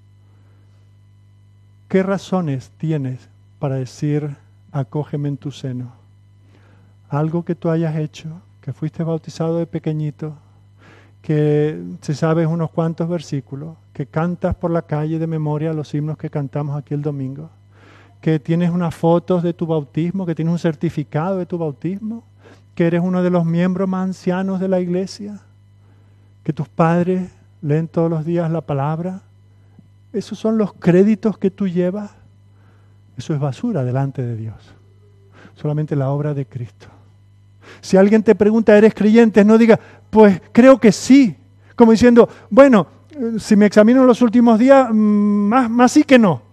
¿qué razones tienes para decir, acógeme en tu seno? Algo que tú hayas hecho, que fuiste bautizado de pequeñito, que si sabes unos cuantos versículos, que cantas por la calle de memoria los himnos que cantamos aquí el domingo, que tienes unas fotos de tu bautismo, que tienes un certificado de tu bautismo, que eres uno de los miembros más ancianos de la iglesia, que tus padres leen todos los días la palabra. Esos son los créditos que tú llevas. Eso es basura delante de Dios. Solamente la obra de Cristo. Si alguien te pregunta, ¿eres creyente? No diga, pues creo que sí. Como diciendo, bueno, si me examino en los últimos días, más, más sí que no.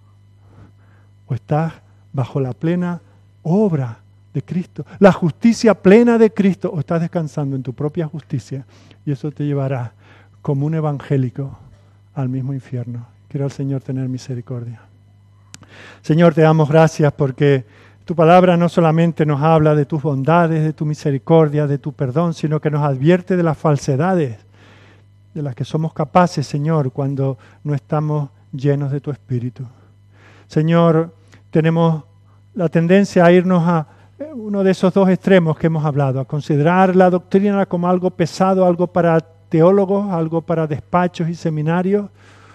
O estás bajo la plena obra de Cristo, la justicia plena de Cristo, o estás descansando en tu propia justicia y eso te llevará como un evangélico al mismo infierno. Quiero al Señor tener misericordia. Señor, te damos gracias porque tu palabra no solamente nos habla de tus bondades, de tu misericordia, de tu perdón, sino que nos advierte de las falsedades de las que somos capaces, Señor, cuando no estamos llenos de tu Espíritu. Señor, tenemos la tendencia a irnos a uno de esos dos extremos que hemos hablado, a considerar la doctrina como algo pesado, algo para teólogos, algo para despachos y seminarios,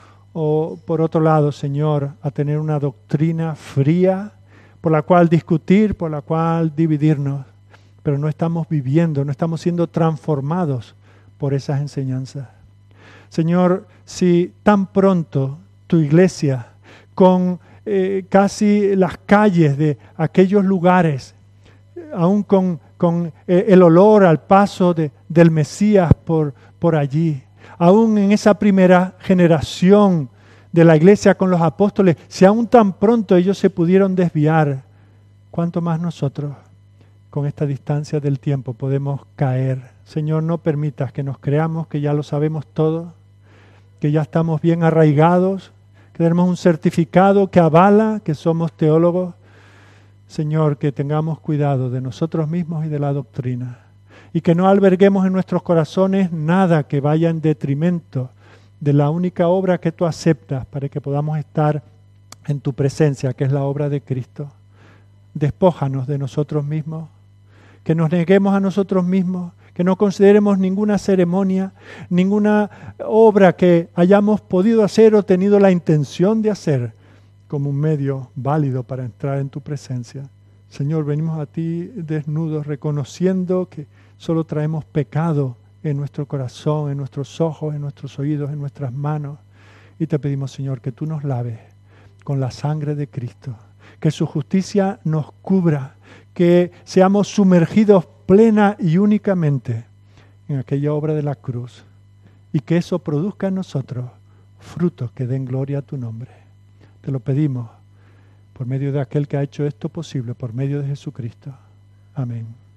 o por otro lado, Señor, a tener una doctrina fría por la cual discutir, por la cual dividirnos, pero no estamos viviendo, no estamos siendo transformados por esas enseñanzas. Señor, si tan pronto tu iglesia, con eh, casi las calles de aquellos lugares, aún con, con eh, el olor al paso de, del Mesías por, por allí, aún en esa primera generación de la iglesia con los apóstoles, si aún tan pronto ellos se pudieron desviar, ¿cuánto más nosotros con esta distancia del tiempo podemos caer? Señor, no permitas que nos creamos que ya lo sabemos todo, que ya estamos bien arraigados, que tenemos un certificado que avala que somos teólogos. Señor, que tengamos cuidado de nosotros mismos y de la doctrina y que no alberguemos en nuestros corazones nada que vaya en detrimento de la única obra que tú aceptas para que podamos estar en tu presencia, que es la obra de Cristo. Despójanos de nosotros mismos, que nos neguemos a nosotros mismos, que no consideremos ninguna ceremonia, ninguna obra que hayamos podido hacer o tenido la intención de hacer como un medio válido para entrar en tu presencia. Señor, venimos a ti desnudos, reconociendo que solo traemos pecado en nuestro corazón, en nuestros ojos, en nuestros oídos, en nuestras manos. Y te pedimos, Señor, que tú nos laves con la sangre de Cristo, que su justicia nos cubra, que seamos sumergidos plena y únicamente en aquella obra de la cruz y que eso produzca en nosotros frutos que den gloria a tu nombre. Te lo pedimos por medio de aquel que ha hecho esto posible, por medio de Jesucristo. Amén.